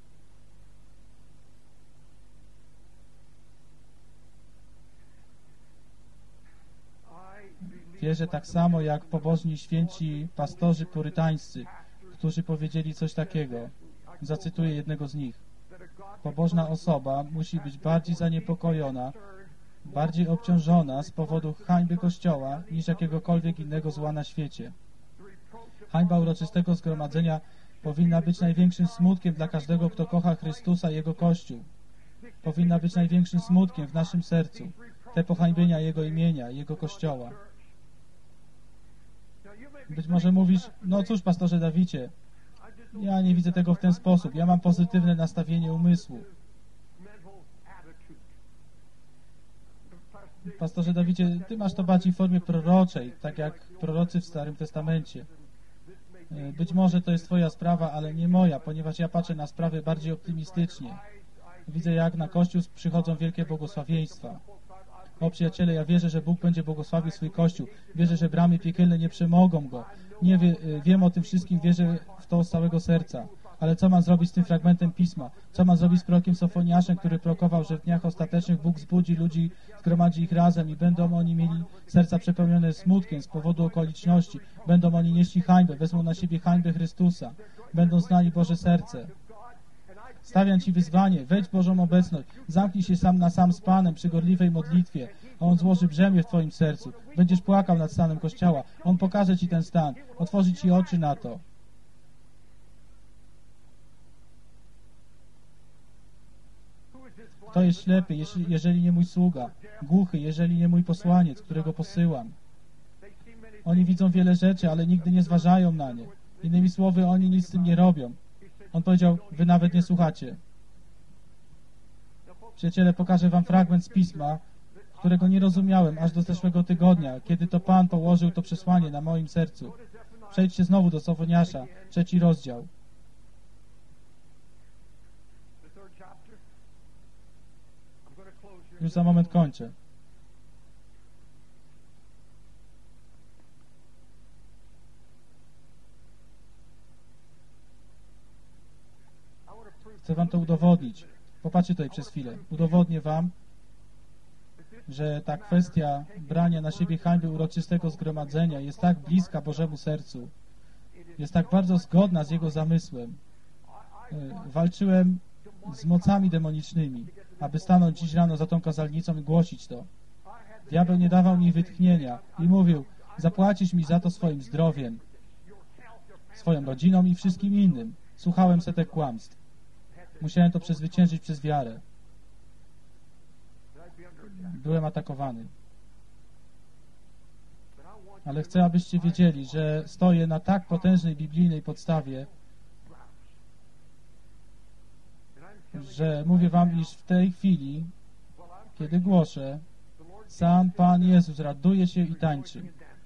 Wierzę tak samo jak pobożni święci pastorzy purytańscy, którzy powiedzieli coś takiego. Zacytuję jednego z nich. Pobożna osoba musi być bardziej zaniepokojona, bardziej obciążona z powodu hańby Kościoła niż jakiegokolwiek innego zła na świecie. Hańba uroczystego zgromadzenia powinna być największym smutkiem dla każdego, kto kocha Chrystusa i Jego Kościół. Powinna być największym smutkiem w naszym sercu. Te pohańbienia Jego imienia, Jego Kościoła. Być może mówisz, no cóż, pastorze Dawidzie, ja nie widzę tego w ten sposób. Ja mam pozytywne nastawienie umysłu. Pastorze Dawidzie, ty masz to bardziej w formie proroczej, tak jak prorocy w Starym Testamencie. Być może to jest twoja sprawa, ale nie moja, ponieważ ja patrzę na sprawy bardziej optymistycznie. Widzę, jak na Kościół przychodzą wielkie błogosławieństwa. O przyjaciele, ja wierzę, że Bóg będzie błogosławił swój Kościół. Wierzę, że bramy piekielne nie przemogą go. Wiem o tym wszystkim, wierzę w to z całego serca. Ale co mam zrobić z tym fragmentem Pisma? Co mam zrobić z prorokiem Sofoniaszem, który prorokował, że w dniach ostatecznych Bóg zbudzi ludzi, zgromadzi ich razem i będą oni mieli serca przepełnione smutkiem z powodu okoliczności. Będą oni nieśli hańbę, wezmą na siebie hańbę Chrystusa. Będą znali Boże serce. Stawiam Ci wyzwanie, wejdź w Bożą obecność, zamknij się sam na sam z Panem przy gorliwej modlitwie. On złoży brzemię w twoim sercu. Będziesz płakał nad stanem Kościoła. On pokaże ci ten stan. Otworzy ci oczy na to. Kto jest ślepy, jeżeli nie mój sługa? Głuchy, jeżeli nie mój posłaniec, którego posyłam? Oni widzą wiele rzeczy, ale nigdy nie zważają na nie. Innymi słowy, oni nic z tym nie robią. On powiedział, wy nawet nie słuchacie. Przyjaciele, pokażę wam fragment z Pisma, którego nie rozumiałem aż do zeszłego tygodnia, kiedy to Pan położył to przesłanie na moim sercu. Przejdźcie znowu do Sofoniasza, 3 rozdział. Już za moment kończę. Chcę wam to udowodnić. Popatrzcie tutaj przez chwilę. Udowodnię wam, że ta kwestia brania na siebie hańby uroczystego zgromadzenia jest tak bliska Bożemu sercu. Jest tak bardzo zgodna z Jego zamysłem. Walczyłem z mocami demonicznymi, aby stanąć dziś rano za tą kazalnicą i głosić to. Diabeł nie dawał mi wytchnienia i mówił, zapłacisz mi za to swoim zdrowiem, swoją rodziną i wszystkim innym. Słuchałem setek kłamstw. Musiałem to przezwyciężyć przez wiarę. Byłem atakowany. Ale chcę, abyście wiedzieli, że stoję na tak potężnej biblijnej podstawie, że mówię wam, iż w tej chwili, kiedy głoszę, sam Pan Jezus raduje się i tańczy.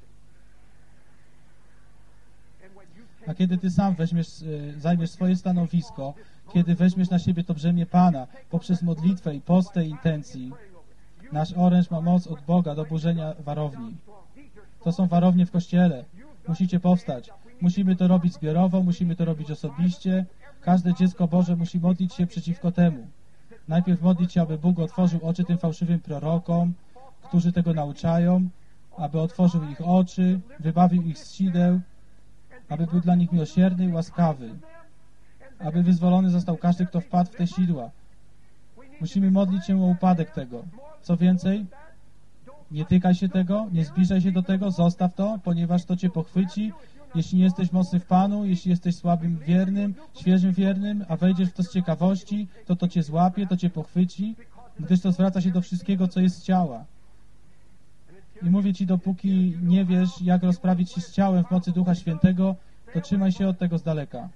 A kiedy ty sam zajmiesz swoje stanowisko, kiedy weźmiesz na siebie to brzemię Pana poprzez modlitwę i post tej intencji, nasz oręż ma moc od Boga do burzenia warowni. To są warownie w Kościele. Musicie powstać. Musimy to robić zbiorowo, musimy to robić osobiście. Każde dziecko Boże musi modlić się przeciwko temu. Najpierw modlić się, aby Bóg otworzył oczy tym fałszywym prorokom, którzy tego nauczają, aby otworzył ich oczy, wybawił ich z sideł, aby był dla nich miłosierny i łaskawy, aby wyzwolony został każdy, kto wpadł w te sidła. Musimy modlić się o upadek tego. Co więcej, nie tykaj się tego, nie zbliżaj się do tego, zostaw to, ponieważ to cię pochwyci. Jeśli nie jesteś mocny w Panu, jeśli jesteś słabym wiernym, świeżym wiernym, a wejdziesz w to z ciekawości, to cię złapie, to cię pochwyci, gdyż to zwraca się do wszystkiego, co jest z ciała. I mówię ci, dopóki nie wiesz, jak rozprawić się z ciałem w mocy Ducha Świętego, to trzymaj się od tego z daleka.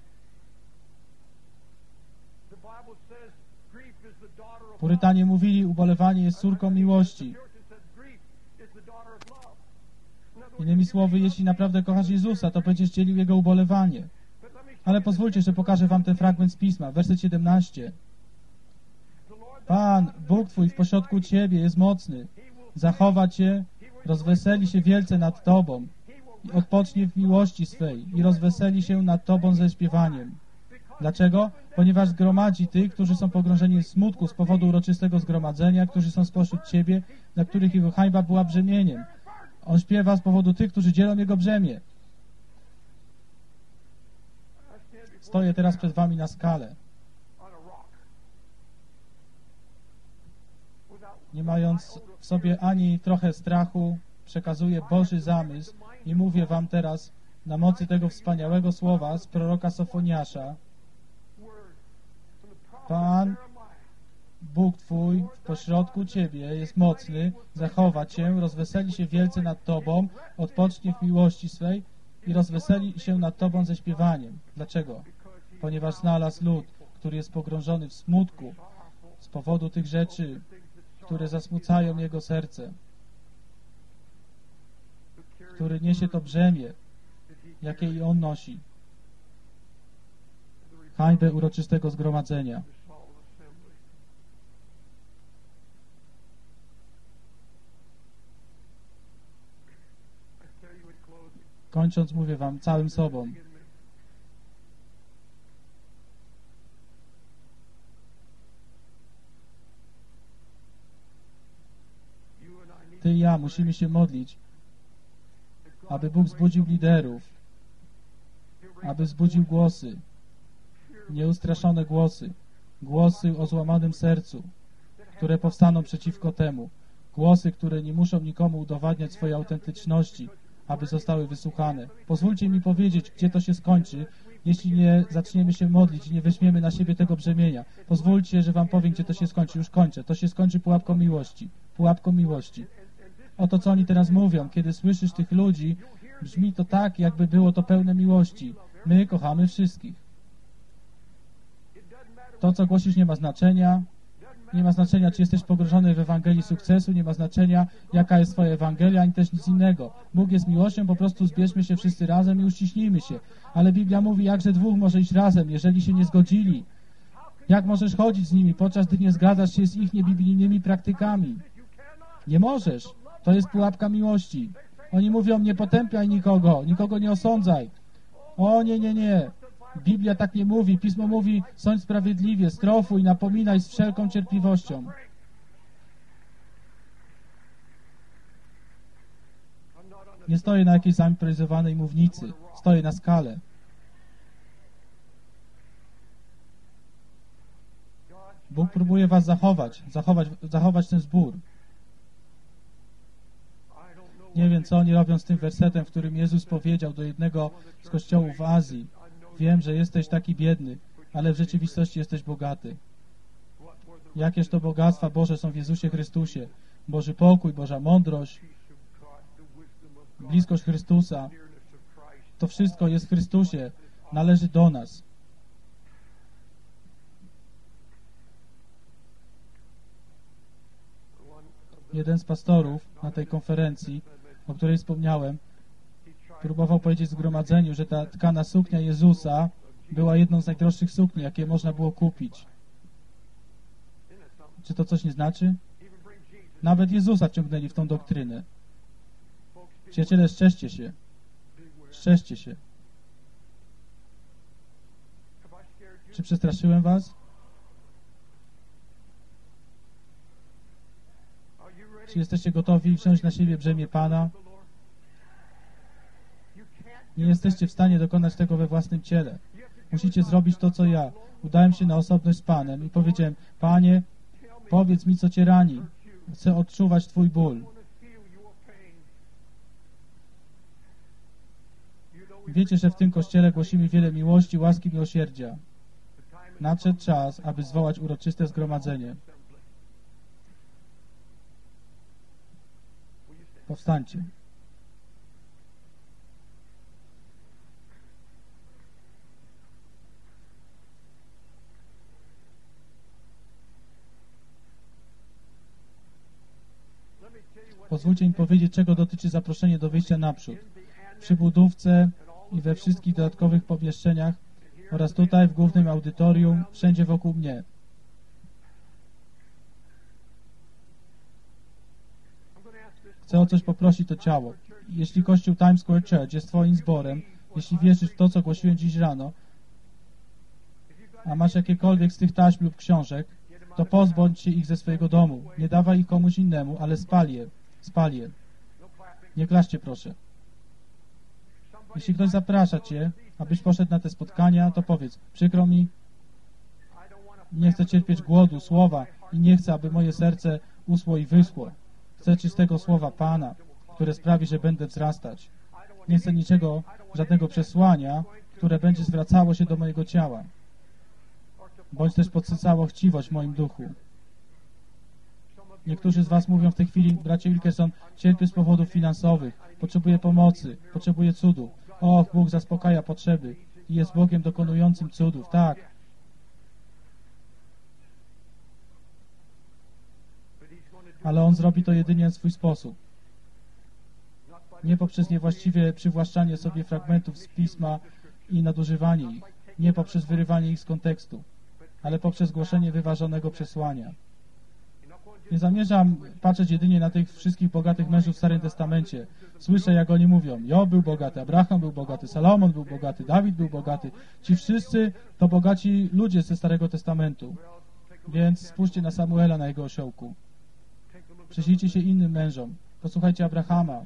Purytanie mówili, ubolewanie jest córką miłości. Innymi słowy, jeśli naprawdę kochasz Jezusa, to będziesz dzielił Jego ubolewanie. Ale pozwólcie, że pokażę wam ten fragment z Pisma, werset 17. Pan, Bóg Twój w pośrodku Ciebie jest mocny, zachowa Cię, rozweseli się wielce nad Tobą i odpocznie w miłości swej i rozweseli się nad Tobą ze śpiewaniem. Dlaczego? Ponieważ zgromadzi tych, którzy są pogrążeni w smutku z powodu uroczystego zgromadzenia, którzy są spośród Ciebie, dla których Jego hańba była brzemieniem. On śpiewa z powodu tych, którzy dzielą Jego brzemię. Stoję teraz przed wami na skale. Nie mając w sobie ani trochę strachu, przekazuję Boży zamysł i mówię wam teraz na mocy tego wspaniałego słowa z proroka Sofoniasza. Pan, Bóg Twój w pośrodku Ciebie jest mocny, zachowa Cię, rozweseli się wielce nad Tobą, odpocznie w miłości swej i rozweseli się nad Tobą ze śpiewaniem. Dlaczego? Ponieważ znalazł lud, który jest pogrążony w smutku z powodu tych rzeczy, które zasmucają jego serce, który niesie to brzemię, jakie i on nosi. Hańbę uroczystego zgromadzenia. Kończąc, mówię wam całym sobą. Ty i ja musimy się modlić, aby Bóg wzbudził liderów, aby wzbudził głosy, nieustraszone głosy, głosy o złamanym sercu, które powstaną przeciwko temu, Głosy, które nie muszą nikomu udowadniać swojej autentyczności, aby zostały wysłuchane. Pozwólcie mi powiedzieć, gdzie to się skończy, jeśli nie zaczniemy się modlić i nie weźmiemy na siebie tego brzemienia. Pozwólcie, że wam powiem, gdzie to się skończy. Już kończę. To się skończy pułapką miłości. Pułapką miłości. Oto, co oni teraz mówią. Kiedy słyszysz tych ludzi, brzmi to tak, jakby było to pełne miłości. My kochamy wszystkich. To, co głosisz, nie ma znaczenia. Nie ma znaczenia, czy jesteś pogrążony w Ewangelii sukcesu, nie ma znaczenia, jaka jest twoja Ewangelia, ani też nic innego. Bóg jest miłością, po prostu zbierzmy się wszyscy razem i uściśnijmy się. Ale Biblia mówi, jakże dwóch może iść razem, jeżeli się nie zgodzili. Jak możesz chodzić z nimi, podczas gdy nie zgadzasz się z ich niebiblijnymi praktykami? Nie możesz. To jest pułapka miłości. Oni mówią, nie potępiaj nikogo, nikogo nie osądzaj. O nie, nie, nie. Biblia tak nie mówi. Pismo mówi, sądź sprawiedliwie, strofuj, napominaj z wszelką cierpliwością. Nie stoję na jakiejś zaimprowizowanej mównicy. Stoję na skale. Bóg próbuje was zachować ten zbór. Nie wiem, co oni robią z tym wersetem, w którym Jezus powiedział do jednego z kościołów w Azji: wiem, że jesteś taki biedny, ale w rzeczywistości jesteś bogaty. Jakież to bogactwa Boże są w Jezusie Chrystusie. Boży pokój, Boża mądrość, bliskość Chrystusa. To wszystko jest w Chrystusie. Należy do nas. Jeden z pastorów na tej konferencji, o której wspomniałem, próbował powiedzieć w zgromadzeniu, że ta tkana suknia Jezusa była jedną z najdroższych sukni, jakie można było kupić. Czy to coś nie znaczy? Nawet Jezusa wciągnęli w tą doktrynę. Przyjaciele, strzeżcie się. Strzeżcie się. Czy przestraszyłem was? Czy jesteście gotowi wziąć na siebie brzemię Pana? Nie jesteście w stanie dokonać tego we własnym ciele. Musicie zrobić to, co ja. Udałem się na osobność z Panem i powiedziałem: Panie, powiedz mi, co Cię rani. Chcę odczuwać Twój ból. Wiecie, że w tym Kościele głosimy wiele miłości, łaski, miłosierdzia. Nadszedł czas, aby zwołać uroczyste zgromadzenie. Powstańcie. Pozwólcie mi powiedzieć, czego dotyczy zaproszenie do wyjścia naprzód. Przy budówce i we wszystkich dodatkowych pomieszczeniach oraz tutaj w głównym audytorium, wszędzie wokół mnie. Chcę o coś poprosić to ciało. Jeśli Kościół Times Square Church jest Twoim zborem, jeśli wierzysz w to, co głosiłem dziś rano, a masz jakiekolwiek z tych taśm lub książek, to pozbądź się ich ze swojego domu. Nie dawaj ich komuś innemu, ale spal je. Spal je. Nie klaszcie, proszę. Jeśli ktoś zaprasza Cię, abyś poszedł na te spotkania, to powiedz: przykro mi, nie chcę cierpieć głodu, słowa i nie chcę, aby moje serce usło i wyschło. Chcę czystego słowa Pana, które sprawi, że będę wzrastać. Nie chcę niczego, żadnego przesłania, które będzie zwracało się do mojego ciała, bądź też podsycało chciwość w moim duchu. Niektórzy z was mówią w tej chwili: bracie Wilkerson, cierpię z powodów finansowych, potrzebuję pomocy, potrzebuję cudów. Och, Bóg zaspokaja potrzeby i jest Bogiem dokonującym cudów. Tak. Ale On zrobi to jedynie w swój sposób. Nie poprzez niewłaściwe przywłaszczanie sobie fragmentów z Pisma i nadużywanie ich. Nie poprzez wyrywanie ich z kontekstu, ale poprzez głoszenie wyważonego przesłania. Nie zamierzam patrzeć jedynie na tych wszystkich bogatych mężów w Starym Testamencie. Słyszę, jak oni mówią: Job był bogaty, Abraham był bogaty, Salomon był bogaty, Dawid był bogaty. Ci wszyscy to bogaci ludzie ze Starego Testamentu. Więc spójrzcie na Samuela, na jego osiołku. Przyjrzyjcie się innym mężom. Posłuchajcie Abrahama.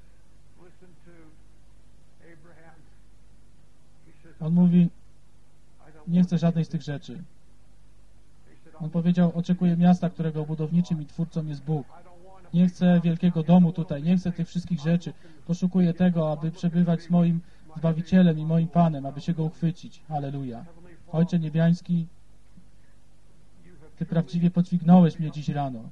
On mówi: nie chcę żadnej z tych rzeczy. On powiedział: oczekuję miasta, którego budowniczym i twórcą jest Bóg. Nie chcę wielkiego domu tutaj, nie chcę tych wszystkich rzeczy. Poszukuję tego, aby przebywać z moim Zbawicielem i moim Panem, aby się Go uchwycić. Halleluja. Ojcze Niebiański, Ty prawdziwie podźwignąłeś mnie dziś rano.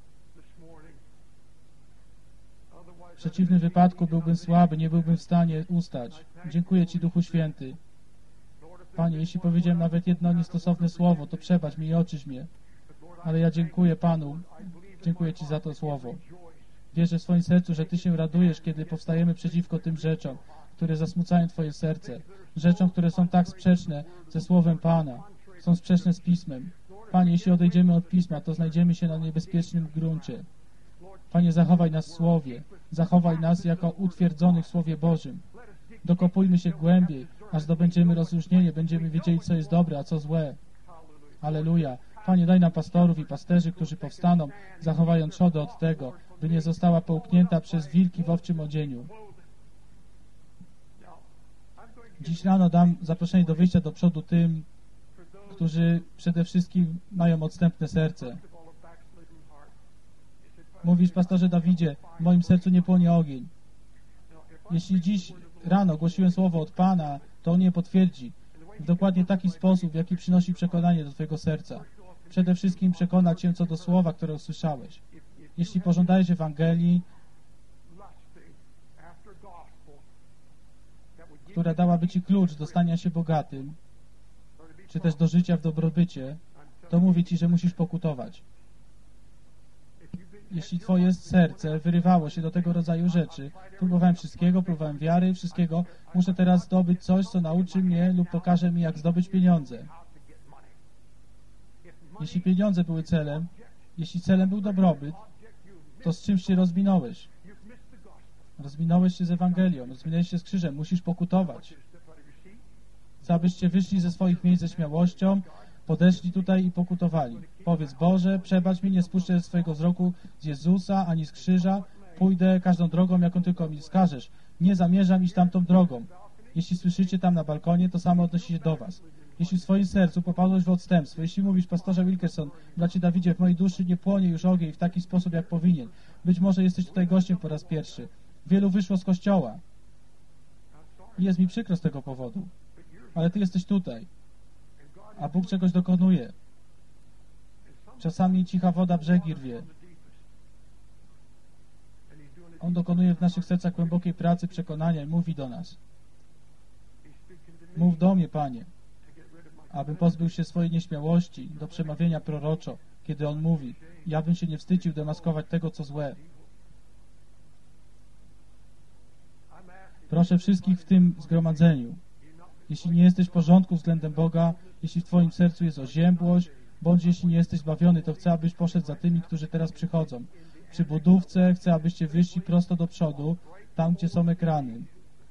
W przeciwnym wypadku byłbym słaby, nie byłbym w stanie ustać. Dziękuję Ci, Duchu Święty. Panie, jeśli powiedziałem nawet jedno niestosowne słowo, to przebacz mi i oczyść mnie. Ale ja dziękuję Panu, dziękuję Ci za to słowo. Wierzę w swoim sercu, że Ty się radujesz, kiedy powstajemy przeciwko tym rzeczom, które zasmucają Twoje serce. Rzeczom, które są tak sprzeczne ze Słowem Pana, są sprzeczne z Pismem. Panie, jeśli odejdziemy od Pisma, to znajdziemy się na niebezpiecznym gruncie. Panie, zachowaj nas w Słowie, zachowaj nas jako utwierdzonych w Słowie Bożym. Dokopujmy się głębiej, aż zdobędziemy rozróżnienie, będziemy wiedzieli, co jest dobre, a co złe. Alleluja. Panie, daj nam pastorów i pasterzy, którzy powstaną, zachowają trzodę od tego, by nie została połknięta przez wilki w owczym odzieniu. Dziś rano dam zaproszenie do wyjścia do przodu tym, którzy przede wszystkim mają odstępne serce. Mówisz, pastorze Dawidzie, w moim sercu nie płonie ogień. Jeśli dziś rano głosiłem słowo od Pana, to On je potwierdzi w dokładnie taki sposób, w jaki przynosi przekonanie do Twojego serca. Przede wszystkim przekona Cię co do słowa, które usłyszałeś. Jeśli pożądałeś Ewangelii, która dałaby Ci klucz do stania się bogatym, czy też do życia w dobrobycie, to mówię Ci, że musisz pokutować. Jeśli Twoje serce wyrywało się do tego rodzaju rzeczy, próbowałem wszystkiego, próbowałem wiary, wszystkiego, muszę teraz zdobyć coś, co nauczy mnie lub pokaże mi, jak zdobyć pieniądze. Jeśli pieniądze były celem, jeśli celem był dobrobyt, to z czymś się rozwinąłeś. Rozwinąłeś się z Ewangelią, rozwinąłeś się z krzyżem, musisz pokutować. Chcę, abyście wyszli ze swoich miejsc ze śmiałością, podeszli tutaj i pokutowali. Powiedz, Boże, przebacz mi, nie spuszczę ze swojego wzroku z Jezusa, ani z krzyża, pójdę każdą drogą, jaką tylko mi wskażesz. Nie zamierzam iść tamtą drogą. Jeśli słyszycie tam na balkonie, to samo odnosi się do was. Jeśli w swoim sercu popadłeś w odstępstwo, jeśli mówisz, pastorze Wilkerson, bracie Dawidzie, w mojej duszy nie płonie już ogień w taki sposób, jak powinien. Być może jesteś tutaj gościem po raz pierwszy. Wielu wyszło z kościoła. I jest mi przykro z tego powodu. Ale ty jesteś tutaj. A Bóg czegoś dokonuje. Czasami cicha woda brzegi rwie. On dokonuje w naszych sercach głębokiej pracy, przekonania i mówi do nas. Mów do mnie, Panie, abym pozbył się swojej nieśmiałości do przemawiania proroczo, kiedy On mówi. Ja bym się nie wstydził demaskować tego, co złe. Proszę wszystkich w tym zgromadzeniu, jeśli nie jesteś w porządku względem Boga, jeśli w Twoim sercu jest oziębłość, bądź jeśli nie jesteś zbawiony, to chcę, abyś poszedł za tymi, którzy teraz przychodzą. Przy budówce chcę, abyście wyszli prosto do przodu, tam, gdzie są ekrany.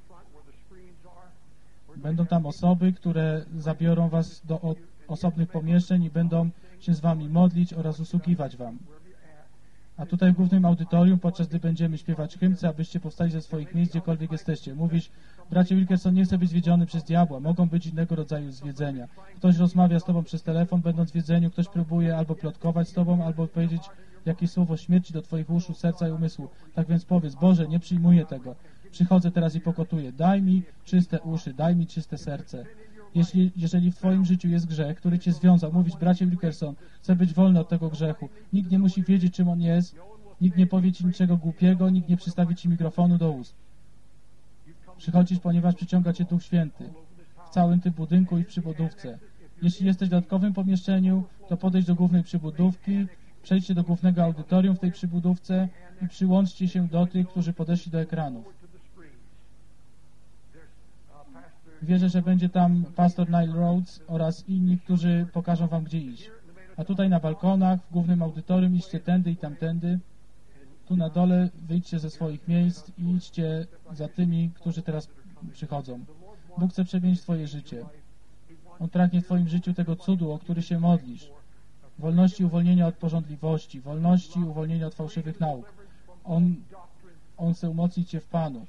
Będą tam osoby, które zabiorą was do osobnych pomieszczeń i będą się z wami modlić oraz usługiwać wam. A tutaj w głównym audytorium, podczas gdy będziemy śpiewać hymn, chcę, abyście powstali ze swoich miejsc, gdziekolwiek jesteście. Mówisz, bracie Wilkerson, nie chcę być zwiedziony przez diabła. Mogą być innego rodzaju zwiedzenia. Ktoś rozmawia z tobą przez telefon, będąc w zwiedzeniu, ktoś próbuje albo plotkować z tobą, albo powiedzieć jakieś słowo śmierci do twoich uszu, serca i umysłu. Tak więc powiedz, Boże, nie przyjmuję tego. Przychodzę teraz i pokutuję. Daj mi czyste uszy, daj mi czyste serce. Jeżeli w twoim życiu jest grzech, który cię związał, mówisz, bracie Wilkerson, chcę być wolny od tego grzechu. Nikt nie musi wiedzieć, czym on jest, nikt nie powie ci niczego głupiego, nikt nie przystawi ci mikrofonu do ust. Przychodzisz, ponieważ przyciąga cię Duch Święty w całym tym budynku i w przybudówce. Jeśli jesteś w dodatkowym pomieszczeniu, to podejdź do głównej przybudówki, przejdźcie do głównego audytorium w tej przybudówce i przyłączcie się do tych, którzy podeszli do ekranów. Wierzę, że będzie tam pastor Nile Rhodes oraz inni, którzy pokażą wam, gdzie iść. A tutaj na balkonach, w głównym audytorium idźcie tędy i tamtędy. Tu na dole wyjdźcie ze swoich miejsc i idźcie za tymi, którzy teraz przychodzą. Bóg chce przemienić twoje życie. On pragnie w twoim życiu tego cudu, o który się modlisz. Wolności, uwolnienia od pożądliwości, wolności, uwolnienia od fałszywych nauk. On chce umocnić cię w Panu.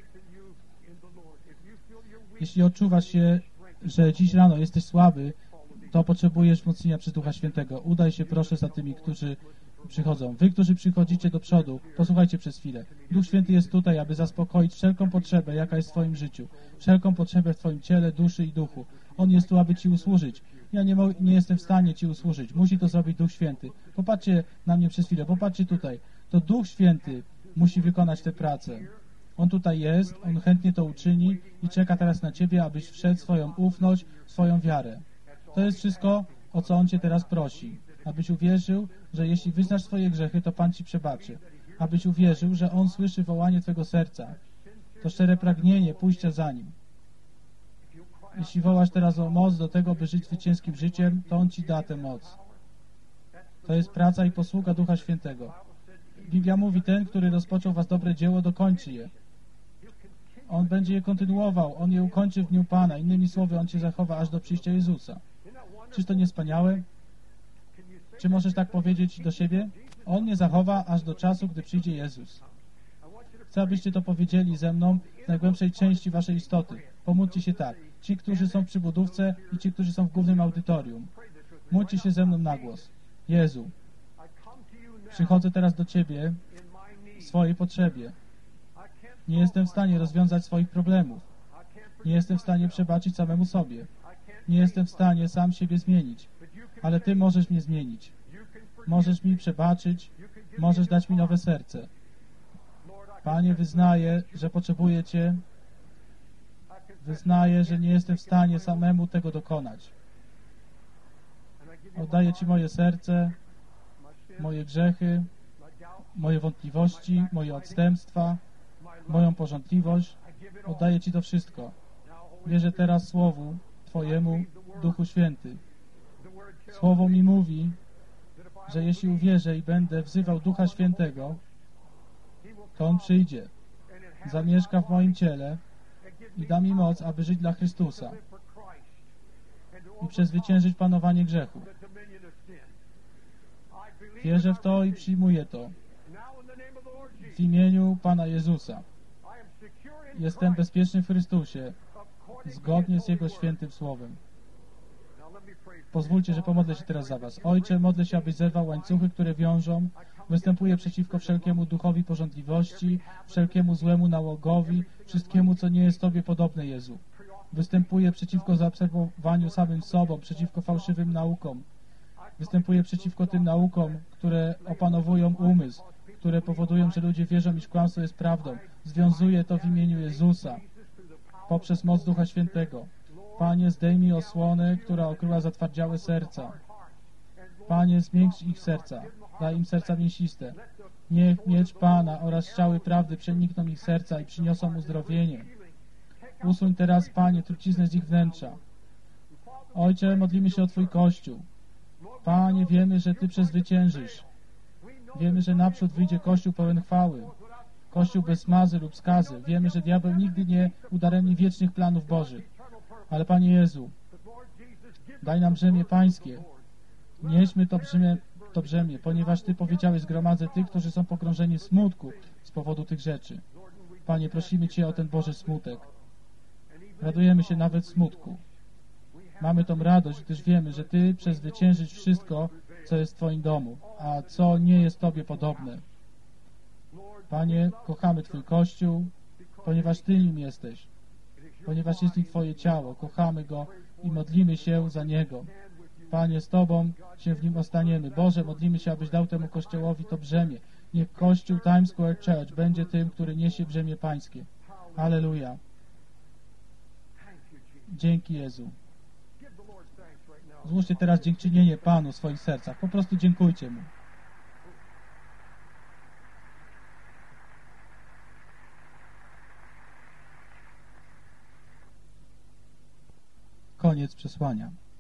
Jeśli odczuwasz się, że dziś rano jesteś słaby, to potrzebujesz wzmocnienia przez Ducha Świętego. Udaj się proszę za tymi, którzy przychodzą. Wy, którzy przychodzicie do przodu, posłuchajcie przez chwilę. Duch Święty jest tutaj, aby zaspokoić wszelką potrzebę, jaka jest w Twoim życiu. Wszelką potrzebę w Twoim ciele, duszy i duchu. On jest tu, aby Ci usłużyć. Ja nie jestem w stanie Ci usłużyć. Musi to zrobić Duch Święty. Popatrzcie na mnie przez chwilę. Popatrzcie tutaj. To Duch Święty musi wykonać tę pracę. On tutaj jest, On chętnie to uczyni i czeka teraz na Ciebie, abyś wszedł swoją ufność, swoją wiarę. To jest wszystko, o co On Cię teraz prosi. Abyś uwierzył, że jeśli wyznasz swoje grzechy, to Pan Ci przebaczy. Abyś uwierzył, że On słyszy wołanie Twego serca. To szczere pragnienie pójścia za Nim. Jeśli wołasz teraz o moc do tego, by żyć zwycięskim życiem, to On Ci da tę moc. To jest praca i posługa Ducha Świętego. Biblia mówi, ten, który rozpoczął Was dobre dzieło, dokończy je. On będzie je kontynuował, On je ukończy w dniu Pana. Innymi słowy, On Cię zachowa aż do przyjścia Jezusa. Czyż to nie wspaniałe? Czy możesz tak powiedzieć do siebie? On mnie zachowa aż do czasu, gdy przyjdzie Jezus. Chcę, abyście to powiedzieli ze mną w najgłębszej części waszej istoty. Pomódlcie się tak. Ci, którzy są w przybudówce i ci, którzy są w głównym audytorium. Módlcie się ze mną na głos. Jezu, przychodzę teraz do Ciebie w swojej potrzebie. Nie jestem w stanie rozwiązać swoich problemów. Nie jestem w stanie przebaczyć samemu sobie. Nie jestem w stanie sam siebie zmienić. Ale Ty możesz mnie zmienić. Możesz mi przebaczyć. Możesz dać mi nowe serce. Panie, wyznaję, że potrzebuję Cię. Wyznaję, że nie jestem w stanie samemu tego dokonać. Oddaję Ci moje serce, moje grzechy, moje wątpliwości, moje odstępstwa, moją pożądliwość. Oddaję Ci to wszystko. Wierzę teraz Słowu Twojemu, Duchu Święty. Słowo mi mówi, że jeśli uwierzę i będę wzywał Ducha Świętego, to On przyjdzie, zamieszka w moim ciele i da mi moc, aby żyć dla Chrystusa i przezwyciężyć panowanie grzechu. Wierzę w to i przyjmuję to. W imieniu Pana Jezusa. Jestem bezpieczny w Chrystusie, zgodnie z Jego świętym Słowem. Pozwólcie, że pomodlę się teraz za Was. Ojcze, modlę się, abyś zerwał łańcuchy, które wiążą. Występuję przeciwko wszelkiemu duchowi pożądliwości, wszelkiemu złemu nałogowi, wszystkiemu, co nie jest Tobie podobne, Jezu. Występuję przeciwko zaobserwowaniu samym sobą, przeciwko fałszywym naukom. Występuję przeciwko tym naukom, które opanowują umysł, które powodują, że ludzie wierzą, iż kłamstwo jest prawdą. Związuję to w imieniu Jezusa, poprzez moc Ducha Świętego. Panie, zdejmij osłonę, która okryła zatwardziałe serca. Panie, zmiękcz ich serca, daj im serca mięsiste. Niech miecz Pana oraz strzały prawdy przenikną ich serca i przyniosą uzdrowienie. Usuń teraz, Panie, truciznę z ich wnętrza. Ojcze, modlimy się o Twój Kościół. Panie, wiemy, że Ty przezwyciężysz. Wiemy, że naprzód wyjdzie Kościół pełen chwały. Kościół bez smazy lub skazy. Wiemy, że diabeł nigdy nie udaremni wiecznych planów Bożych. Ale Panie Jezu, daj nam brzemię Pańskie. Nieśmy to brzemię, ponieważ Ty powiedziałeś, zgromadzę tych, którzy są pogrążeni w smutku z powodu tych rzeczy. Panie, prosimy Cię o ten Boży smutek. Radujemy się nawet w smutku. Mamy tą radość, gdyż wiemy, że Ty przezwyciężysz wszystko, co jest w Twoim domu, a co nie jest Tobie podobne. Panie, kochamy Twój Kościół, ponieważ Ty nim jesteś. Ponieważ jest nim Twoje ciało, kochamy Go i modlimy się za Niego. Panie, z Tobą się w nim ostaniemy. Boże, modlimy się, abyś dał temu Kościołowi to brzemię. Niech Kościół Times Square Church będzie tym, który niesie brzemię Pańskie. Alleluja. Dzięki Jezu. Złóżcie teraz dziękczynienie Panu w swoich sercach. Po prostu dziękujcie Mu. Koniec przesłania.